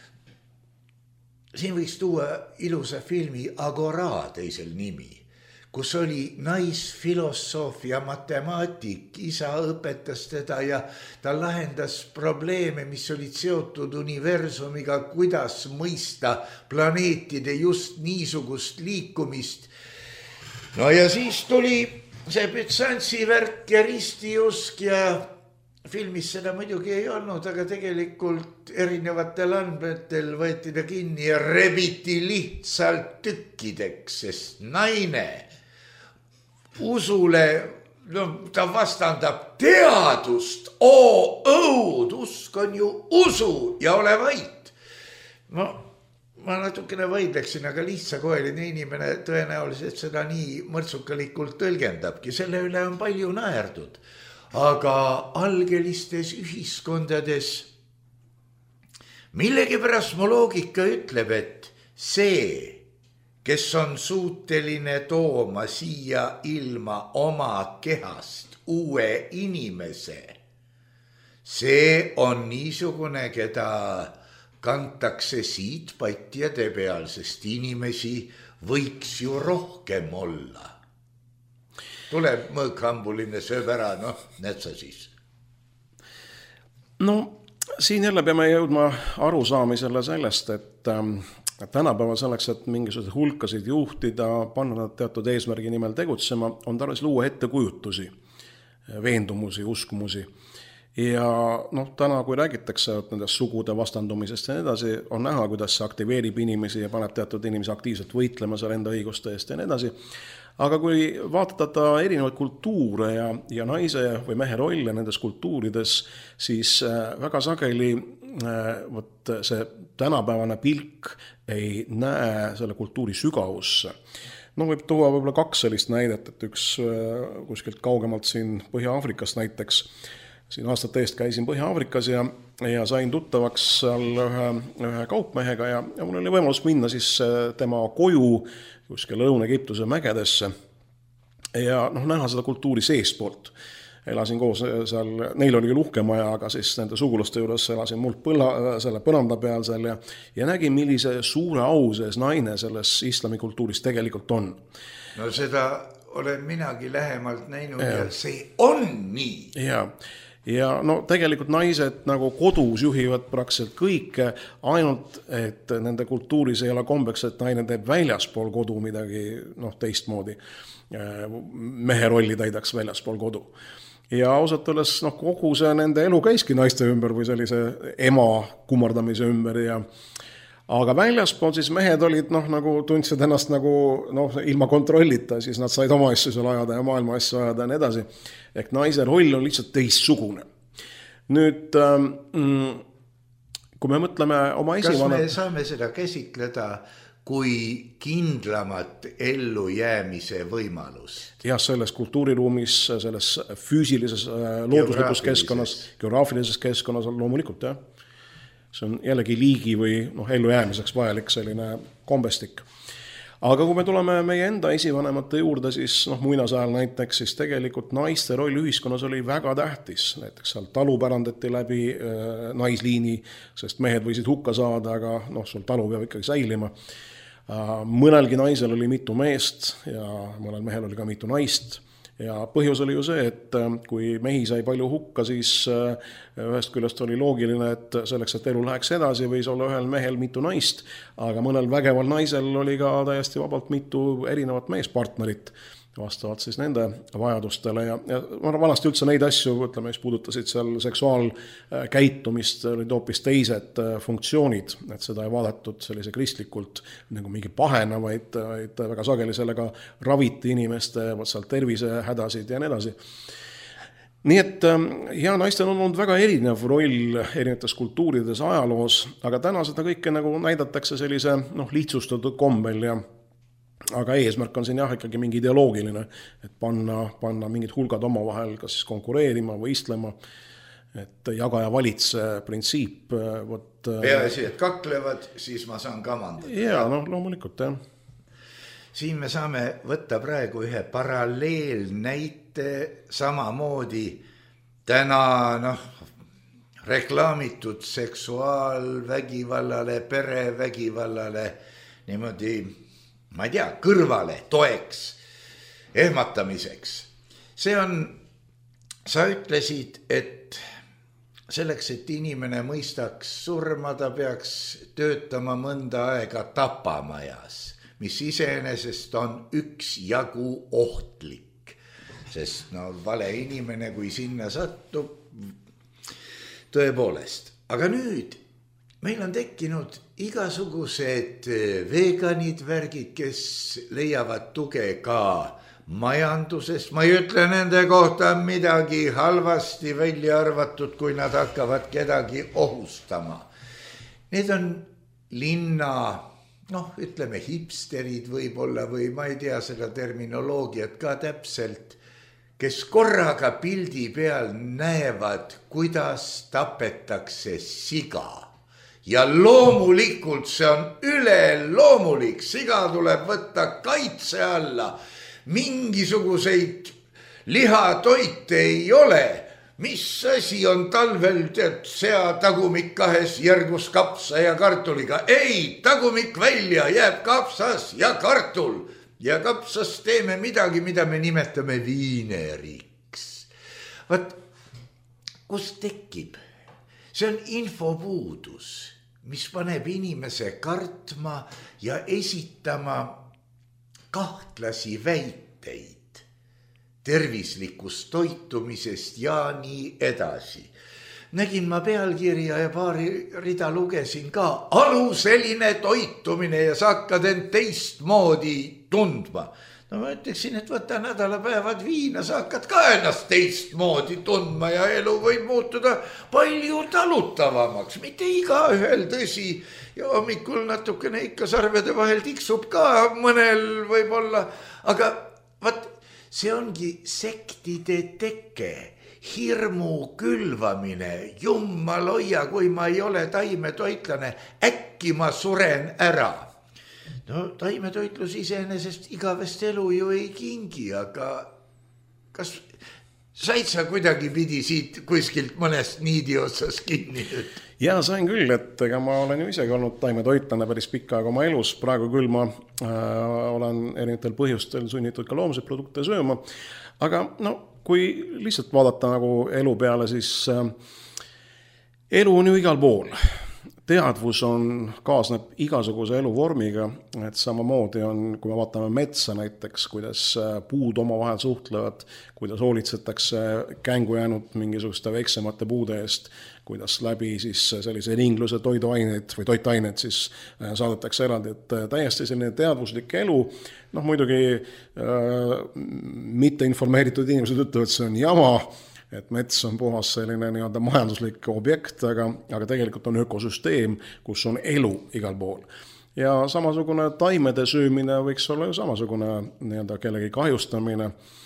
siin võiks tuua ilusa filmi Agora teisel nimi, kus oli naisfilosoof ja matemaatik, isa õpetas teda ja ta lahendas probleeme, mis olid seotud universumiga, kuidas mõista planeetide just niisugust liikumist. No ja siis tuli see Bütsantsi värk ja ristiusk ja filmis seda muidugi ei olnud, aga tegelikult erinevatel andmetel võeti ta kinni ja rebiti lihtsalt tükkideks, sest naine usule, no ta vastandab teadust, oo õud, usk on ju usu ja ole vait. No ma natukene vaidleksin, aga lihtsakoeline inimene tõenäoliselt seda nii mõrtsukalikult tõlgendabki, selle üle on palju naerdud. Aga algelistes ühiskondades millegipärast mu loogika ütleb, et see, kes on suuteline tooma siia ilma oma kehast uue inimese, see on niisugune, keda kantakse siit patjade peal, sest inimesi võiks ju rohkem olla. Tuleb mõõkhambuline sööb ära, noh, need sa siis. No, siin jälle peame jõudma arusaamisele sellest, et ähm, tänapäeval selleks, et mingisugused hulkasid juhtida, panna nad teatud eesmärgi nimel tegutsema, on tarvis luua ettekujutusi, veendumusi, uskumusi. Ja noh, täna kui räägitakse nendest sugude vastandumisest ja nii edasi, on näha, kuidas see aktiveerib inimesi ja paneb teatud inimesi aktiivselt võitlema seal enda õiguste eest ja nii edasi. Aga kui vaadata erinevaid kultuure ja, ja naise või mehe rolle nendes kultuurides, siis väga sageli võt, see tänapäevane pilk ei näe selle kultuuri sügavusse. No võib tuua võib-olla kaks sellist näidet, et üks kuskilt kaugemalt siin Põhja-Aafrikast näiteks. Siin aastate eest käisin Põhja-Aafrikas ja, ja sain tuttavaks seal ühe, ühe kaupmehega ja, ja mul oli võimalus minna siis tema koju kuskil Lõuna-Egiptuse mägedesse ja noh, näha seda kultuuri seespoolt. Elasin koos seal, neil oli küll uhkemaja, aga siis nende sugulaste juures elasin mult põla, selle põranda peal seal ja, ja nägin, millise suure au sees naine selles islamikultuuris tegelikult on. No seda olen minagi lähemalt näinud ja, ja see on nii. Ja, ja no tegelikult naised nagu kodus juhivad praktiliselt kõike, ainult et nende kultuuris ei ole kombeks, et naine teeb väljaspool kodu midagi noh, teistmoodi. Mehe rolli täidaks väljaspool kodu. Ja ausalt olles noh, kogu see nende elu käiski naiste ümber või sellise ema kummardamise ümber ja aga väljaspool siis mehed olid noh, nagu tundsid ennast nagu noh, ilma kontrollita, siis nad said oma asju seal ajada ja maailma asju ajada ja nii edasi. Ehk naise roll on lihtsalt teistsugune. Nüüd, ähm, kui me mõtleme oma esivanem... Kas me saame seda käsitleda kui kindlamat ellu jäämise võimalust? Jah, selles kultuuriruumis, selles füüsilises looduslikus keskkonnas, geograafilises keskkonnas on loomulikult, jah. See on jällegi liigi või noh, ellu jäämiseks vajalik selline kombestik. Aga kui me tuleme meie enda esivanemate juurde, siis noh, muinasajal näiteks, siis tegelikult naiste roll ühiskonnas oli väga tähtis. Näiteks seal talu pärandati läbi äh, naisliini, sest mehed võisid hukka saada, aga noh, sul talu peab ikkagi säilima. Mõnelgi naisel oli mitu meest ja mõnel mehel oli ka mitu naist ja põhjus oli ju see, et kui mehi sai palju hukka, siis ühest küljest oli loogiline, et selleks, et elu läheks edasi, võis olla ühel mehel mitu naist, aga mõnel vägeval naisel oli ka täiesti vabalt mitu erinevat meespartnerit vastavalt siis nende vajadustele ja, ja vanasti üldse neid asju, ütleme, mis puudutasid seal seksuaalkäitumist, olid hoopis teised funktsioonid, et seda ei vaadatud sellise kristlikult nagu mingi pahena, vaid, vaid väga sageli sellega raviti inimeste seal tervisehädasid ja nii edasi. Nii et ja naistel on olnud väga erinev roll erinevates kultuurides ajaloos, aga täna seda kõike nagu näidatakse sellise noh, lihtsustatud kombel ja aga eesmärk on siin jah ikkagi mingi ideoloogiline, et panna, panna mingid hulgad oma vahel kas siis konkureerima või istlema, et jaga ja valitse printsiip. Võt... Peaasi, et kaklevad, siis ma saan kamandada. Ja, noh, loomulikult, jah. Siin me saame võtta praegu ühe paralleelnäite samamoodi täna noh, reklaamitud seksuaalvägivallale, perevägivallale niimoodi ma ei tea, kõrvale, toeks, ehmatamiseks. See on, sa ütlesid, et selleks, et inimene mõistaks surma, ta peaks töötama mõnda aega tapamajas, mis iseenesest on üks jagu ohtlik, sest no vale inimene, kui sinna satub, tõepoolest. Aga nüüd meil on tekkinud igasugused veganid värgid, kes leiavad tuge ka majandusest. Ma ei ütle nende kohta midagi halvasti välja arvatud, kui nad hakkavad kedagi ohustama. Need on linna, noh, ütleme hipsterid võib-olla või ma ei tea seda terminoloogiat ka täpselt, kes korraga pildi peal näevad, kuidas tapetakse siga. Ja loomulikult see on üle loomulik, siga tuleb võtta kaitse alla, mingisuguseid lihatoite ei ole. Mis asi on talvel, tead, sea tagumik kahes järgus kapsa ja kartuliga? Ei, tagumik välja, jääb kapsas ja kartul. Ja kapsas teeme midagi, mida me nimetame viineriks. Vaat, kus tekib? See on infopuudus, mis paneb inimese kartma ja esitama kahtlasi väiteid tervislikust toitumisest ja nii edasi. Nägin ma pealkirja ja paari rida lugesin ka aluseline toitumine ja sa hakkad end teistmoodi tundma. No ma ütleksin, et võta nädalapäevad viina, sa hakkad ka ennast teistmoodi tundma ja elu võib muutuda palju talutavamaks. Mitte iga ühel tõsi ja hommikul natukene ikka sarvede vahel tiksub ka mõnel võib-olla. Aga vaat, see ongi sektide teke, hirmu külvamine, jummal hoia, kui ma ei ole taimetoitlane, äkki ma suren ära. No taimetoitlus iseenesest igavest elu ju ei kingi, aga kas said sa kuidagi pidi siit kuskilt mõnest niidi otsas kinni? Jaa, sain küll, et ega ma olen ju isegi olnud taimetoitlane päris pikka aega oma elus. Praegu küll ma äh, olen erinevatel põhjustel sunnitud ka loomseid produkte sööma. Aga no, kui lihtsalt vaadata nagu elu peale, siis äh, elu on ju igal pool. Teadvus on, kaasneb igasuguse eluvormiga, et samamoodi on, kui me vaatame metsa näiteks, kuidas puud oma vahel suhtlevad, kuidas hoolitsetakse kängu jäänud mingisuguste väiksemate puude eest, kuidas läbi siis sellise ringluse toiduaineid või toitaineid siis saadetakse eraldi, et täiesti selline teadvuslik elu. Noh, muidugi äh, mitte informeeritud inimesed ütlevad, et see on jama, et mets on puhas selline nii-öelda majanduslik objekt, aga, aga tegelikult on ökosüsteem, kus on elu igal pool. Ja samasugune taimede söömine võiks olla ju samasugune nii-öelda kellegi kahjustamine.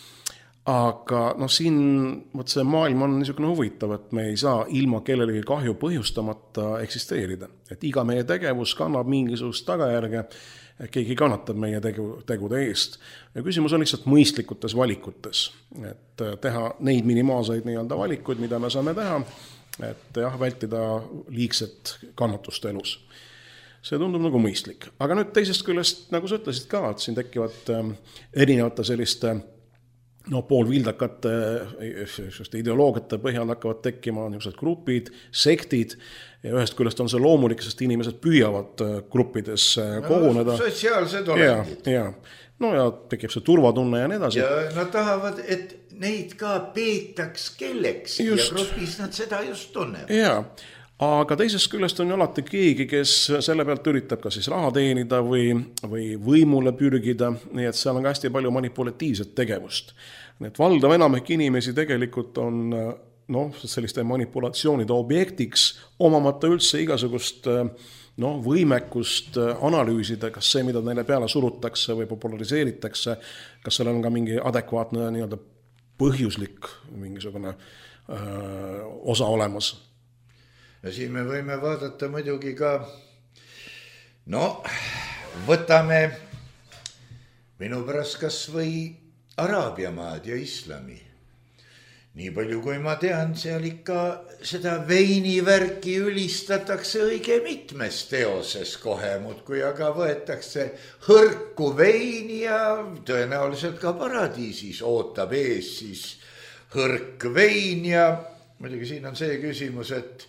Aga no siin võt see maailm on niisugune huvitav, et me ei saa ilma kellelegi kahju põhjustamata eksisteerida. Et iga meie tegevus kannab mingisugust tagajärge, keegi kannatab meie tegu, tegude eest. Ja küsimus on lihtsalt mõistlikutes valikutes, et teha neid minimaalseid nii-öelda valikuid, mida me saame teha, et jah, vältida liigset kannatust elus. See tundub nagu mõistlik. Aga nüüd teisest küljest, nagu sa ütlesid ka, et siin tekivad erinevate selliste no poolvildakate ideoloogiate põhjal hakkavad tekkima niisugused grupid, sektid, ja ühest küljest on see loomulik, sest inimesed püüavad gruppides koguneda. No, sotsiaalsed olendid. Ja, ja. No ja tekib see turvatunne ja nii edasi. Ja nad tahavad, et neid ka peetaks kelleks just. Ja grupis nad seda just tunnevad. Ja, aga teisest küljest on ju alati keegi, kes selle pealt üritab ka siis raha teenida või, või võimule pürgida, nii et seal on ka hästi palju manipulatiivset tegevust. Nii et valdav enamik inimesi tegelikult on no, selliste manipulatsioonide objektiks, omamata üldse igasugust no, võimekust analüüsida, kas see, mida neile peale surutakse või populariseeritakse, kas seal on ka mingi adekvaatne nii-öelda põhjuslik mingisugune öö, osa olemas. Ja siin me võime vaadata muidugi ka, no, võtame minu pärast kas või Araabia maad ja islami. Nii palju kui ma tean, seal ikka seda veinivärki ülistatakse õige mitmes teoses kohe, muudkui aga võetakse hõrku veini ja tõenäoliselt ka paradiisis ootab ees siis hõrk vein ja muidugi siin on see küsimus, et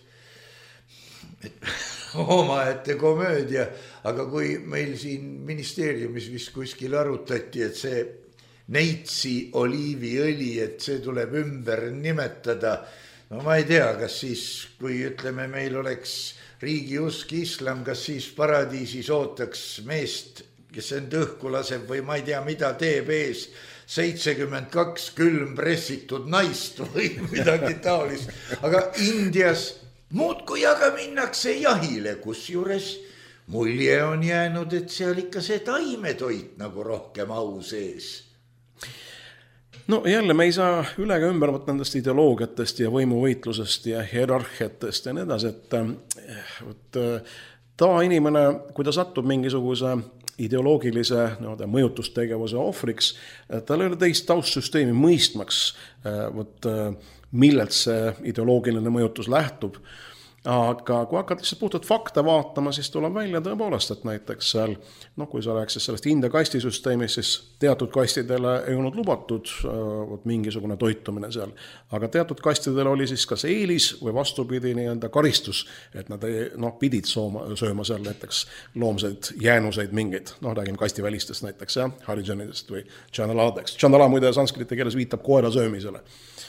oma ette komöödia, aga kui meil siin ministeeriumis vist kuskil arutati, et see neitsi oliiviõli, et see tuleb ümber nimetada, no ma ei tea, kas siis, kui ütleme, meil oleks riigi usk islam, kas siis paradiisis ootaks meest, kes end õhku laseb või ma ei tea, mida teeb ees, seitsekümmend kaks külm pressitud naist või midagi taolist, aga Indias muudkui aga minnakse jahile, kus juures mulje on jäänud, et seal ikka see taimetoit nagu rohkem au sees. No jälle me ei saa üle ka ümber võtta nendest ideoloogiatest ja võimuvõitlusest ja hierarhiatest ja nii edasi, et võt, tavainimene, kui ta satub mingisuguse ideoloogilise no, mõjutustegevuse ohvriks, tal ei ole teist taustsüsteemi mõistmaks, võt, millelt see ideoloogiline mõjutus lähtub. Aga kui hakkad lihtsalt puhtalt fakta vaatama, siis tuleb välja tõepoolest, et näiteks seal, no kui sa rääksid sellest India kastisüsteemis, siis teatud kastidele ei olnud lubatud äh, mingisugune toitumine seal. Aga teatud kastidele oli siis kas eelis või vastupidi nii- öelda karistus, et nad ei, no, pidid sooma, sööma seal näiteks loomseid jäänuseid mingeid. No räägime kastivälistest näiteks, jah, harijanidest või chandaladeks. Chandala muide sanskriti keeles viitab koera söömisele.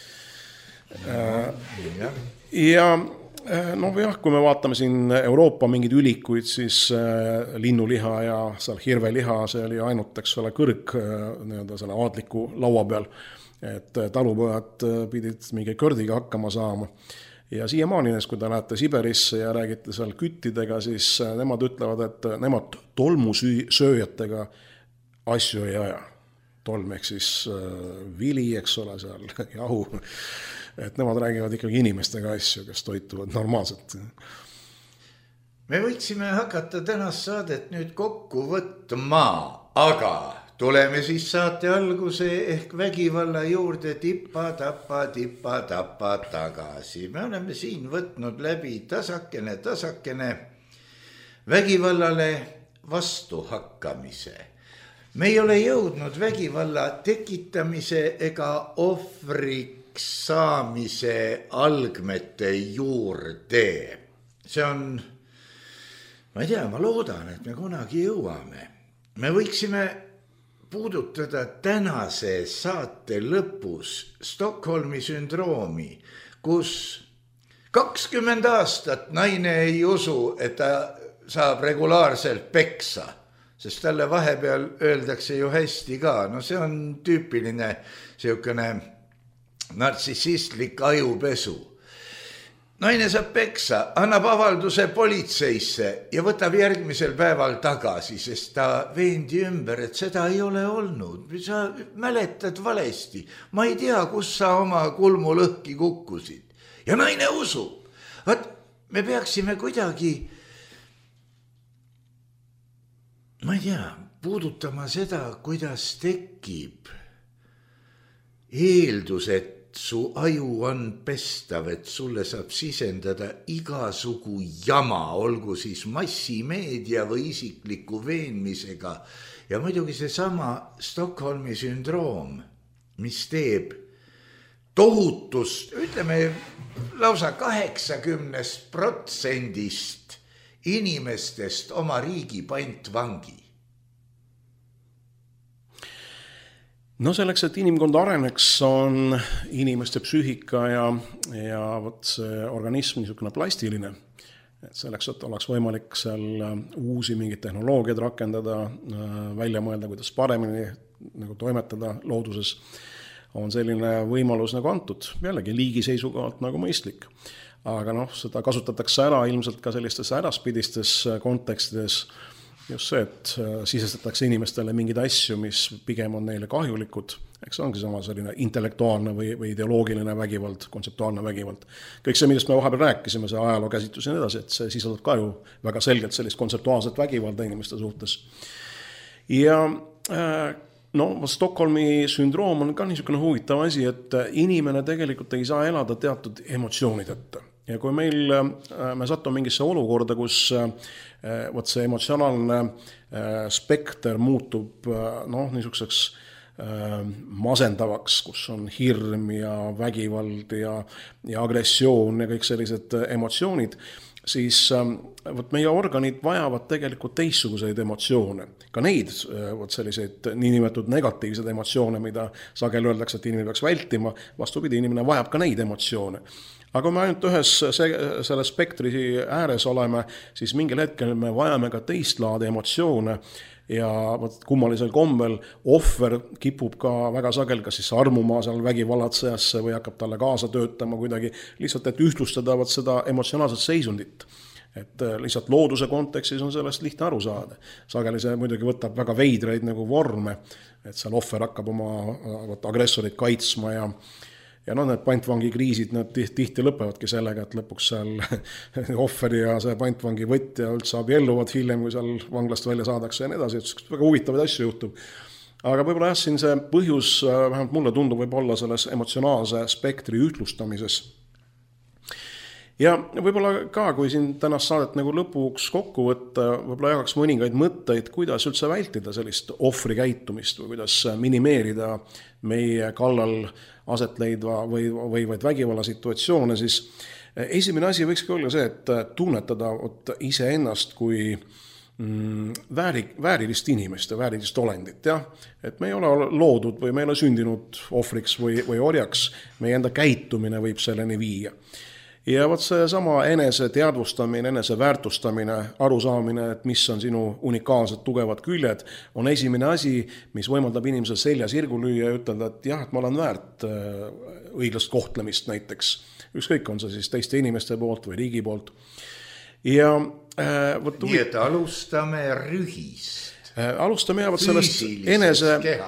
Äh, ja noh jah, kui me vaatame siin Euroopa mingid ülikuid, siis äh, linnuliha ja seal hirveliha, see oli ainult eks ole kõrg äh, selle aadliku laua peal, et äh, talupojad äh, pidid mingi kõrdiga hakkama saama. Ja siiamaani, kui te lähete Siberisse ja räägite seal küttidega, siis äh, nemad ütlevad, et nemad tolmusööjatega asju ei aja. Tolm ehk siis äh, vili, eks ole, seal jahu. Et nemad räägivad ikkagi inimestega asju, kes toituvad normaalselt. Me võiksime hakata tänast saadet nüüd kokku võtma, aga tuleme siis saate alguse ehk vägivalla juurde tippa-tappa, tippa-tappa tagasi. Me oleme siin võtnud läbi tasakene, tasakene vägivallale vastu hakkamise. Me ei ole jõudnud vägivalla tekitamise ega ohvriks saamise algmete juurde. See on, ma ei tea, ma loodan, et me kunagi jõuame. Me võiksime puudutada tänase saate lõpus Stockholmi sündroomi, kus kakskümmend aastat naine ei usu, et ta saab regulaarselt peksa, sest talle vahepeal öeldakse ju hästi ka. No see on tüüpiline selline nartsissistlik ajupesu. Naine saab peksa, annab avalduse politseisse ja võtab järgmisel päeval tagasi, sest ta veendi ümber, et seda ei ole olnud. Sa mäletad valesti. Ma ei tea, kus sa oma kulmulõhki kukkusid. Ja naine usub. Vaat, me peaksime kuidagi, ma ei tea, puudutama seda, kuidas tekib eeldus, et su aju on pestav, et sulle saab sisendada igasugu jama, olgu siis massimeedia või isikliku veenmisega. Ja muidugi see sama Stockholmi sündroom, mis teeb tohutust, ütleme lausa kaheksakümnest protsendist inimestest oma riigi pantvangi. No selleks, et inimkond areneks, on inimeste psüühika ja, ja võt see organism niisugune plastiline. Et selleks, et oleks võimalik seal uusi mingid tehnoloogiad rakendada, välja mõelda, kuidas paremini nagu toimetada looduses, on selline võimalus nagu antud. Jällegi liigi seisukohalt nagu mõistlik. Aga noh, seda kasutatakse ära ilmselt ka sellistes äraspidistes kontekstides, just see, et sisestatakse inimestele mingeid asju, mis pigem on neile kahjulikud. Eks ongi sama selline intellektuaalne või, või ideoloogiline vägivald, kontseptuaalne vägivald. Kõik see, millest me vahepeal rääkisime, see ajaloo käsitlus ja nii edasi, et see sisaldab ka ju väga selgelt sellist kontseptuaalset vägivalda inimeste suhtes. Ja no, Stockholmi sündroom on ka niisugune huvitav asi, et inimene tegelikult ei saa elada teatud emotsioonideta. Ja kui meil, me satume mingisse olukorda, kus võt see emotsionaalne spekter muutub noh, niisuguseks masendavaks, kus on hirm ja vägivald ja, ja agressioon ja kõik sellised emotsioonid, siis võt meie organid vajavad tegelikult teistsuguseid emotsioone. Ka neid võt selliseid niinimetatud negatiivseid emotsioone, mida sageli öeldakse, et inimene peaks vältima, vastupidi, inimene vajab ka neid emotsioone. Aga me ainult ühes selle spektri ääres oleme, siis mingil hetkel me vajame ka teist laadi emotsioone ja kummalisel kombel ohver kipub ka väga sagel kas siis armuma seal vägivallatsejasse või hakkab talle kaasa töötama kuidagi lihtsalt, et ühtlustada seda emotsionaalset seisundit. Et lihtsalt looduse kontekstis on sellest lihtne aru saada. Sageli see muidugi võtab väga veidraid nagu vorme, et seal ohver hakkab oma agressorit kaitsma ja Ja no need pantvangi kriisid, need tihti lõpevadki sellega, et lõpuks seal ohveri ja see pantvangi võtja üldse abielluvad hiljem, kui seal vanglast välja saadakse ja nii edasi, et väga huvitavaid asju juhtub. Aga võib-olla jah, siin see põhjus, vähemalt mulle tundub, võib olla selles emotsionaalse spektri ühtlustamises. Ja võib-olla ka, kui siin tänast saadet nagu lõpuks kokku võtta, võib-olla jagaks mõningaid mõtteid, kuidas üldse vältida sellist ohvri käitumist või kuidas minimeerida meie kallal aset leidva või, või, või vägivalla situatsioone, siis esimene asi võikski olla see, et tunnetada ise ennast kui mm, vääri, väärilist inimest ja väärilist olendit. Ja? Et me ei ole loodud või me ei ole sündinud ohvriks või, või orjaks, meie enda käitumine võib selleni viia. Ja võt see sama enese teadvustamine, enese väärtustamine, arusaamine, et mis on sinu unikaalsed tugevad küljed, on esimene asi, mis võimaldab inimesel selja sirgu lüüa ja ütelda, et jah, et ma olen väärt õiglast kohtlemist näiteks. Ükskõik on see siis teiste inimeste poolt või riigi poolt. Ja, äh, võt, nii et alustame rühist. Äh, alustame jah, võt sellest enese,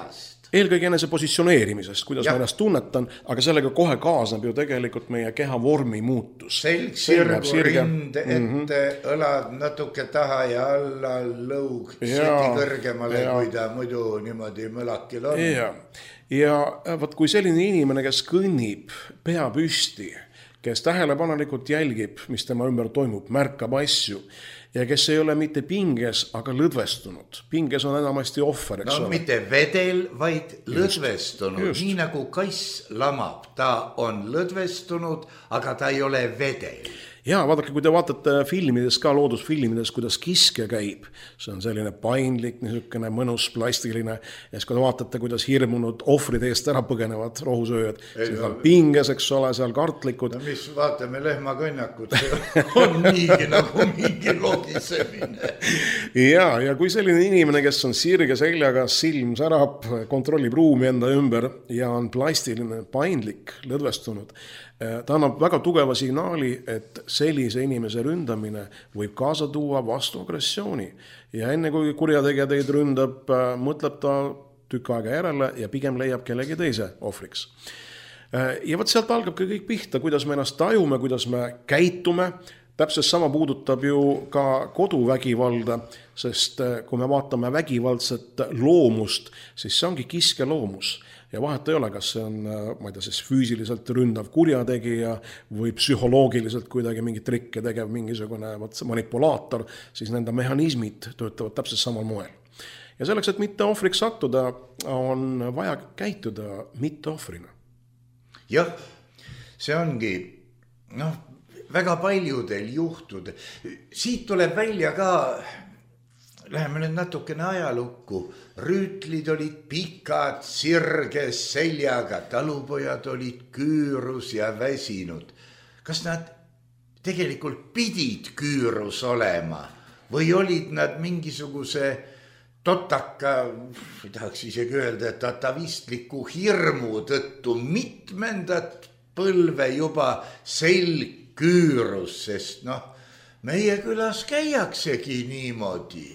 eelkõige enese positsioneerimisest, kuidas ja. ma ennast tunnetan, aga sellega kohe kaasneb ju tegelikult meie keha vormi muutus. Selg, sirgu, rind, ette, mm-hmm. õlad natuke taha ja alla, lõug, seti kõrgemale, ja. Kui ta muidu niimoodi mõlakil on. Ja, ja võt, kui selline inimene, kes kõnnib pea püsti, kes tähelepanelikult jälgib, mis tema ümber toimub, märkab asju, ja kes ei ole mitte pinges, aga lõdvestunud. Pinges on enamasti ohver, eks no, ole. Mitte vedel, vaid lõdvestunud. Just. Nii nagu kass lamab, ta on lõdvestunud, aga ta ei ole vedel. Jaa, vaadake, kui te vaatate filmides ka, loodusfilmides, kuidas kiske käib, see on selline paindlik, niisugune mõnus, plastiline, ja siis kui te vaatate, kuidas hirmunud ohvrid eest ära põgenevad rohusööjad, siis on pinges, eks ole, seal kartlikud. No mis, vaatame lehmakõnnakut, see on niigi nagu mingi logisemine. Jaa, ja kui selline inimene, kes on sirge seljaga, silm särab, kontrollib ruumi enda ümber ja on plastiline, paindlik, lõdvestunud, ta annab väga tugeva signaali, et sellise inimese ründamine võib kaasa tuua vastu agressiooni. Ja enne kui kurjategija teid ründab, mõtleb ta tükk aega järele ja pigem leiab kellegi teise ohvriks. Ja võt sealt algab kõik pihta, kuidas me ennast tajume, kuidas me käitume. Täpselt sama puudutab ju ka koduvägivalda, sest kui me vaatame vägivaldset loomust, siis see ongi kiske loomus. Ja vahet ei ole, kas see on, ma ei tea, siis füüsiliselt ründav kurjategija või psühholoogiliselt kuidagi mingi trikke tegev mingisugune manipulaator, siis nende mehhanismid töötavad täpselt samal moel. Ja selleks, et mitte ohvriks sattuda, on vaja käituda mitte ohvrina. Jah, see ongi, noh, väga paljudel juhtud. Siit tuleb välja ka, läheme nüüd natukene ajalukku, rüütlid olid pikad, sirges seljaga, talupojad olid küürus ja väsinud. Kas nad tegelikult pidid küürus olema või olid nad mingisuguse totaka, ei tahaks isegi öelda, et atavistliku hirmu tõttu mitmendat põlve juba selg küürus, sest noh, meie külas käiaksegi niimoodi.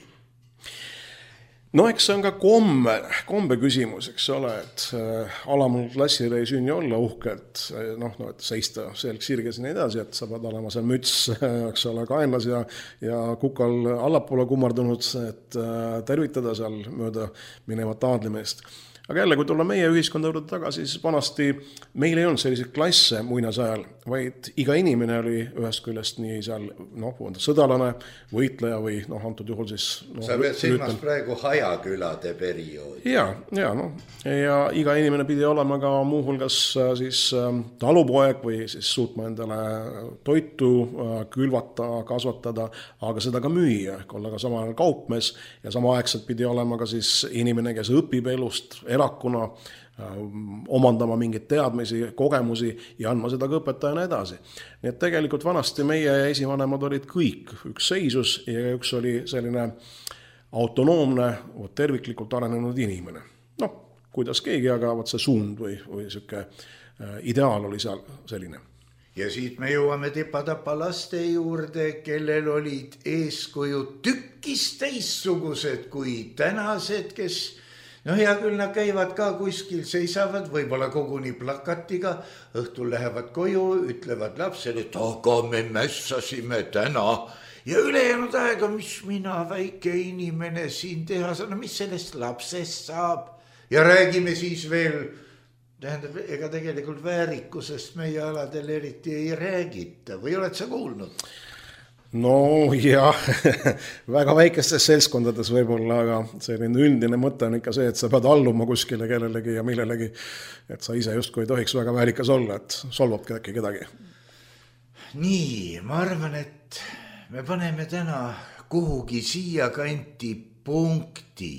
No eks see on ka komme, kombe küsimus, eks ole, et äh, alamal klassil ei sünni olla uhkelt, noh, no, et seista selg sirges ja nii edasi, et sa pead olema seal müts, eks ole, kaenlas ja, ja kukal allapoole kummardunud, et äh, tervitada seal mööda minevat aadlimeest. Aga jälle, kui tulla meie ühiskonda juurde tagasi, siis vanasti meil ei olnud selliseid klasse muinasajal, vaid iga inimene oli ühest küljest nii seal, noh, sõdalane, võitleja või noh, antud juhul siis... No, sa pead silmas praegu Hajakülade perioodi. Ja, ja, noh, ja iga inimene pidi olema ka muuhulgas siis talupoeg või siis suutma endale toitu külvata, kasvatada, aga seda ka müüa, olla ka samal kaupmees ja samaaegselt pidi olema ka siis inimene, kes õpib elust, erakuna, omandama mingeid teadmisi, kogemusi ja andma seda ka õpetajana edasi. Nii et tegelikult vanasti meie esivanemad olid kõik üks seisus ja üks oli selline autonoomne, terviklikult arenenud inimene. Noh, kuidas keegi, aga võt see suund või, või selline ideaal oli seal selline. Ja siit me jõuame tipa-tapa laste juurde, kellel olid eeskujud tükkis teissugused kui tänased, kes no hea küll, nad käivad ka kuskil, seisavad, võib-olla koguni plakatiga, õhtul lähevad koju, ütlevad lapsele, et aga me mässasime täna ja ülejäänud aega, mis mina, väike inimene siin teha saan, no mis sellest lapsest saab ja räägime siis veel, tähendab, ega tegelikult väärikusest meie aladel eriti ei räägita või oled sa kuulnud? No jah, väga väikestes seltskondades võib-olla, aga selline üldine mõte on ikka see, et sa pead alluma kuskile kellelegi ja millelegi, et sa ise justkui ei tohiks väga väärikas olla, et solvabki äkki kedagi. Nii, ma arvan, et me paneme täna kuhugi siia kanti punkti.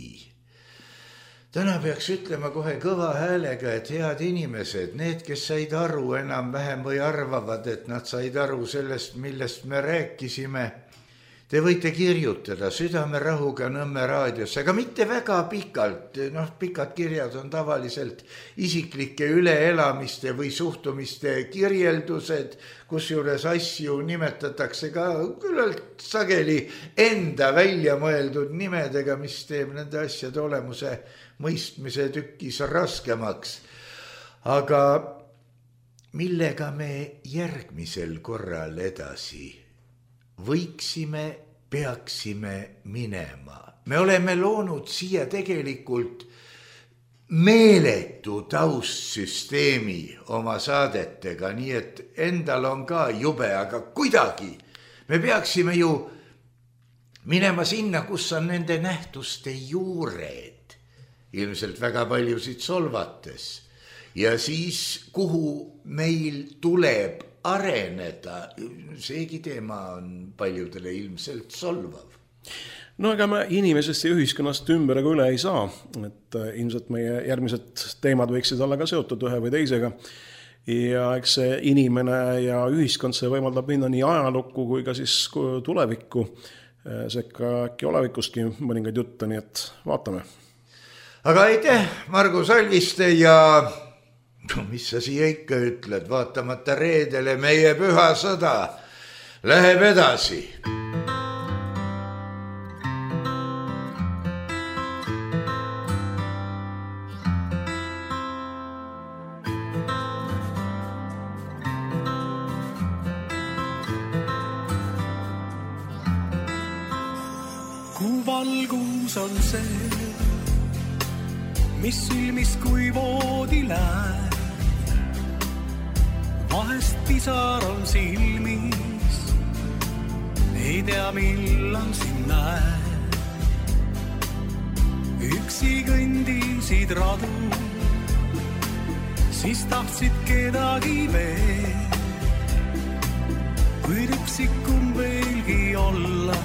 Täna peaks ütlema kohe kõva häälega, et head inimesed, need, kes said aru enam vähem või arvavad, et nad said aru sellest, millest me rääkisime, te võite kirjutada Südamerahuga Nõmme raadiosse, aga mitte väga pikalt, noh, pikad kirjad on tavaliselt isiklike üleelamiste või suhtumiste kirjeldused, kusjuures asju nimetatakse ka küllalt sageli enda välja mõeldud nimedega, mis teeb nende asjade olemuse mõistmise tükis raskemaks. Aga millega me järgmisel korral edasi võiksime, peaksime minema? Me oleme loonud siia tegelikult meeletu taustsüsteemi oma saadetega, nii et endal on ka jube, aga kuidagi me peaksime ju minema sinna, kus on nende nähtuste juured, ilmselt väga paljusid solvates, ja siis kuhu meil tuleb areneda, seegi teema on paljudele ilmselt solvav. No ega me inimesest ja ühiskonnast ümber ega üle ei saa, et ilmselt meie järgmised teemad võiksid olla ka seotud ühe või teisega. Ja eks see inimene ja ühiskond see võimaldab minna nii ajalukku kui ka siis tulevikku. Sekka äkki olevikustki mõningaid jutte, nii et vaatame. Aga aitäh, Margus Alviste, ja no mis sa siia ikka ütled, vaatamata reedele meie püha sõda läheb edasi. Kuu valgus on see, mis silmis kui voodi läheb. Vahest pisar on silmis, ei tea millal sind näeb. Üksi kõndisid radu, siis tahtsid kedagi veel. Kuid üksikum veelgi olla,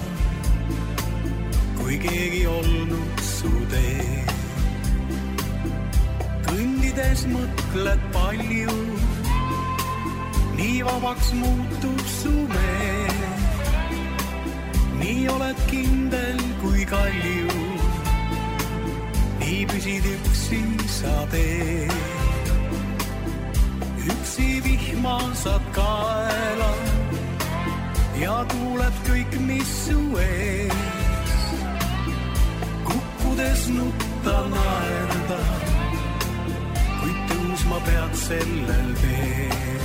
kui keegi olnud su tee. Kõndides mõtled palju, nii vabaks muutub su meel. Nii oled kindel kui kalju, nii püsid üksi sa tee. Üksi vihma saad kaela ja tuuled kõik, mis su ees. Kukkudes nutta naerda, kuid tõusma pead sellel teel.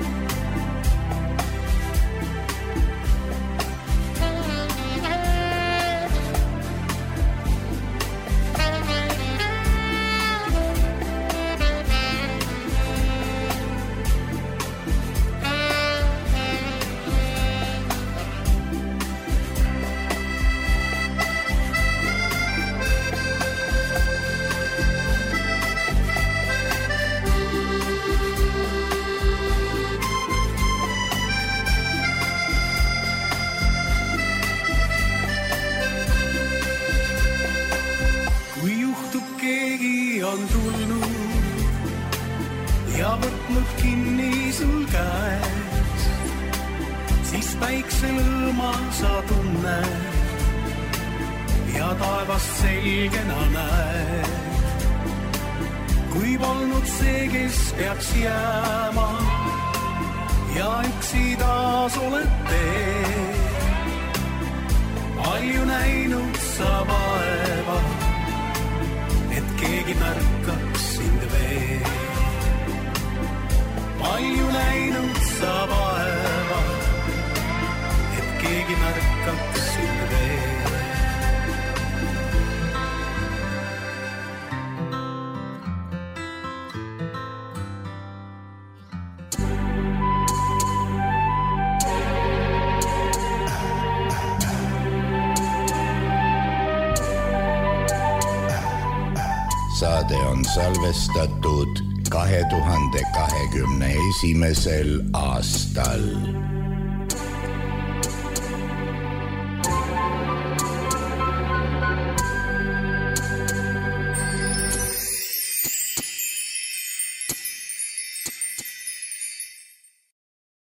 Saade on salvestatud kahe tuhande kahekümne esimesel aastal.